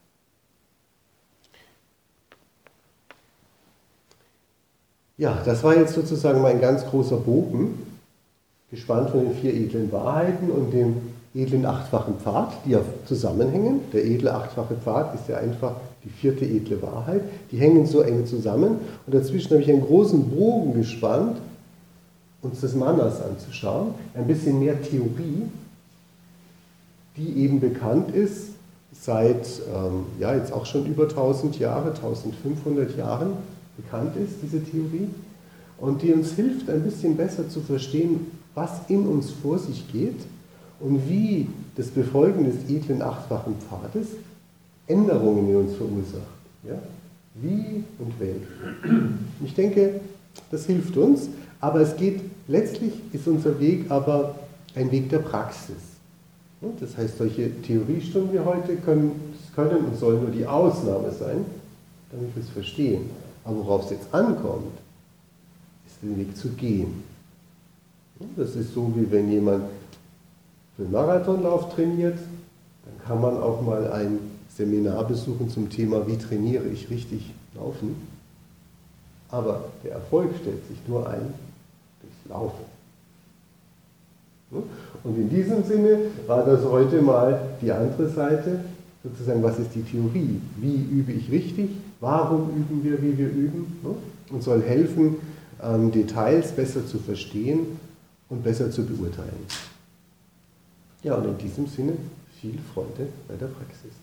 Ja, das war jetzt sozusagen mein ganz großer Bogen, gespannt von den 4 edlen Wahrheiten und dem edlen 8-fachen Pfad, die ja zusammenhängen. Der edle 8-fache Pfad ist ja einfach die 4. edle Wahrheit. Die hängen so eng zusammen und dazwischen habe ich einen großen Bogen gespannt, uns das Manas anzuschauen. Ein bisschen mehr Theorie, die eben bekannt ist seit, jetzt auch schon über 1000 Jahre, 1500 Jahren bekannt ist, diese Theorie. Und die uns hilft, ein bisschen besser zu verstehen, was in uns vor sich geht und wie das Befolgen des edlen 8-fachen Pfades Änderungen in uns verursacht. Ja? Wie und welche. Ich denke, das hilft uns, aber letztlich ist unser Weg aber ein Weg der Praxis. Das heißt, solche Theoriestunden wie heute können und sollen nur die Ausnahme sein, damit wir es verstehen. Aber worauf es jetzt ankommt, ist den Weg zu gehen. Das ist so, wie wenn jemand für einen Marathonlauf trainiert, dann kann man auch mal ein Seminar besuchen zum Thema, wie trainiere ich richtig laufen. Aber der Erfolg stellt sich nur ein durchs Laufen. Und in diesem Sinne war das heute mal die andere Seite, sozusagen, was ist die Theorie? Wie übe ich richtig? Warum üben wir, wie wir üben? Und soll helfen, Details besser zu verstehen und besser zu beurteilen. Ja, und in diesem Sinne viel Freude bei der Praxis.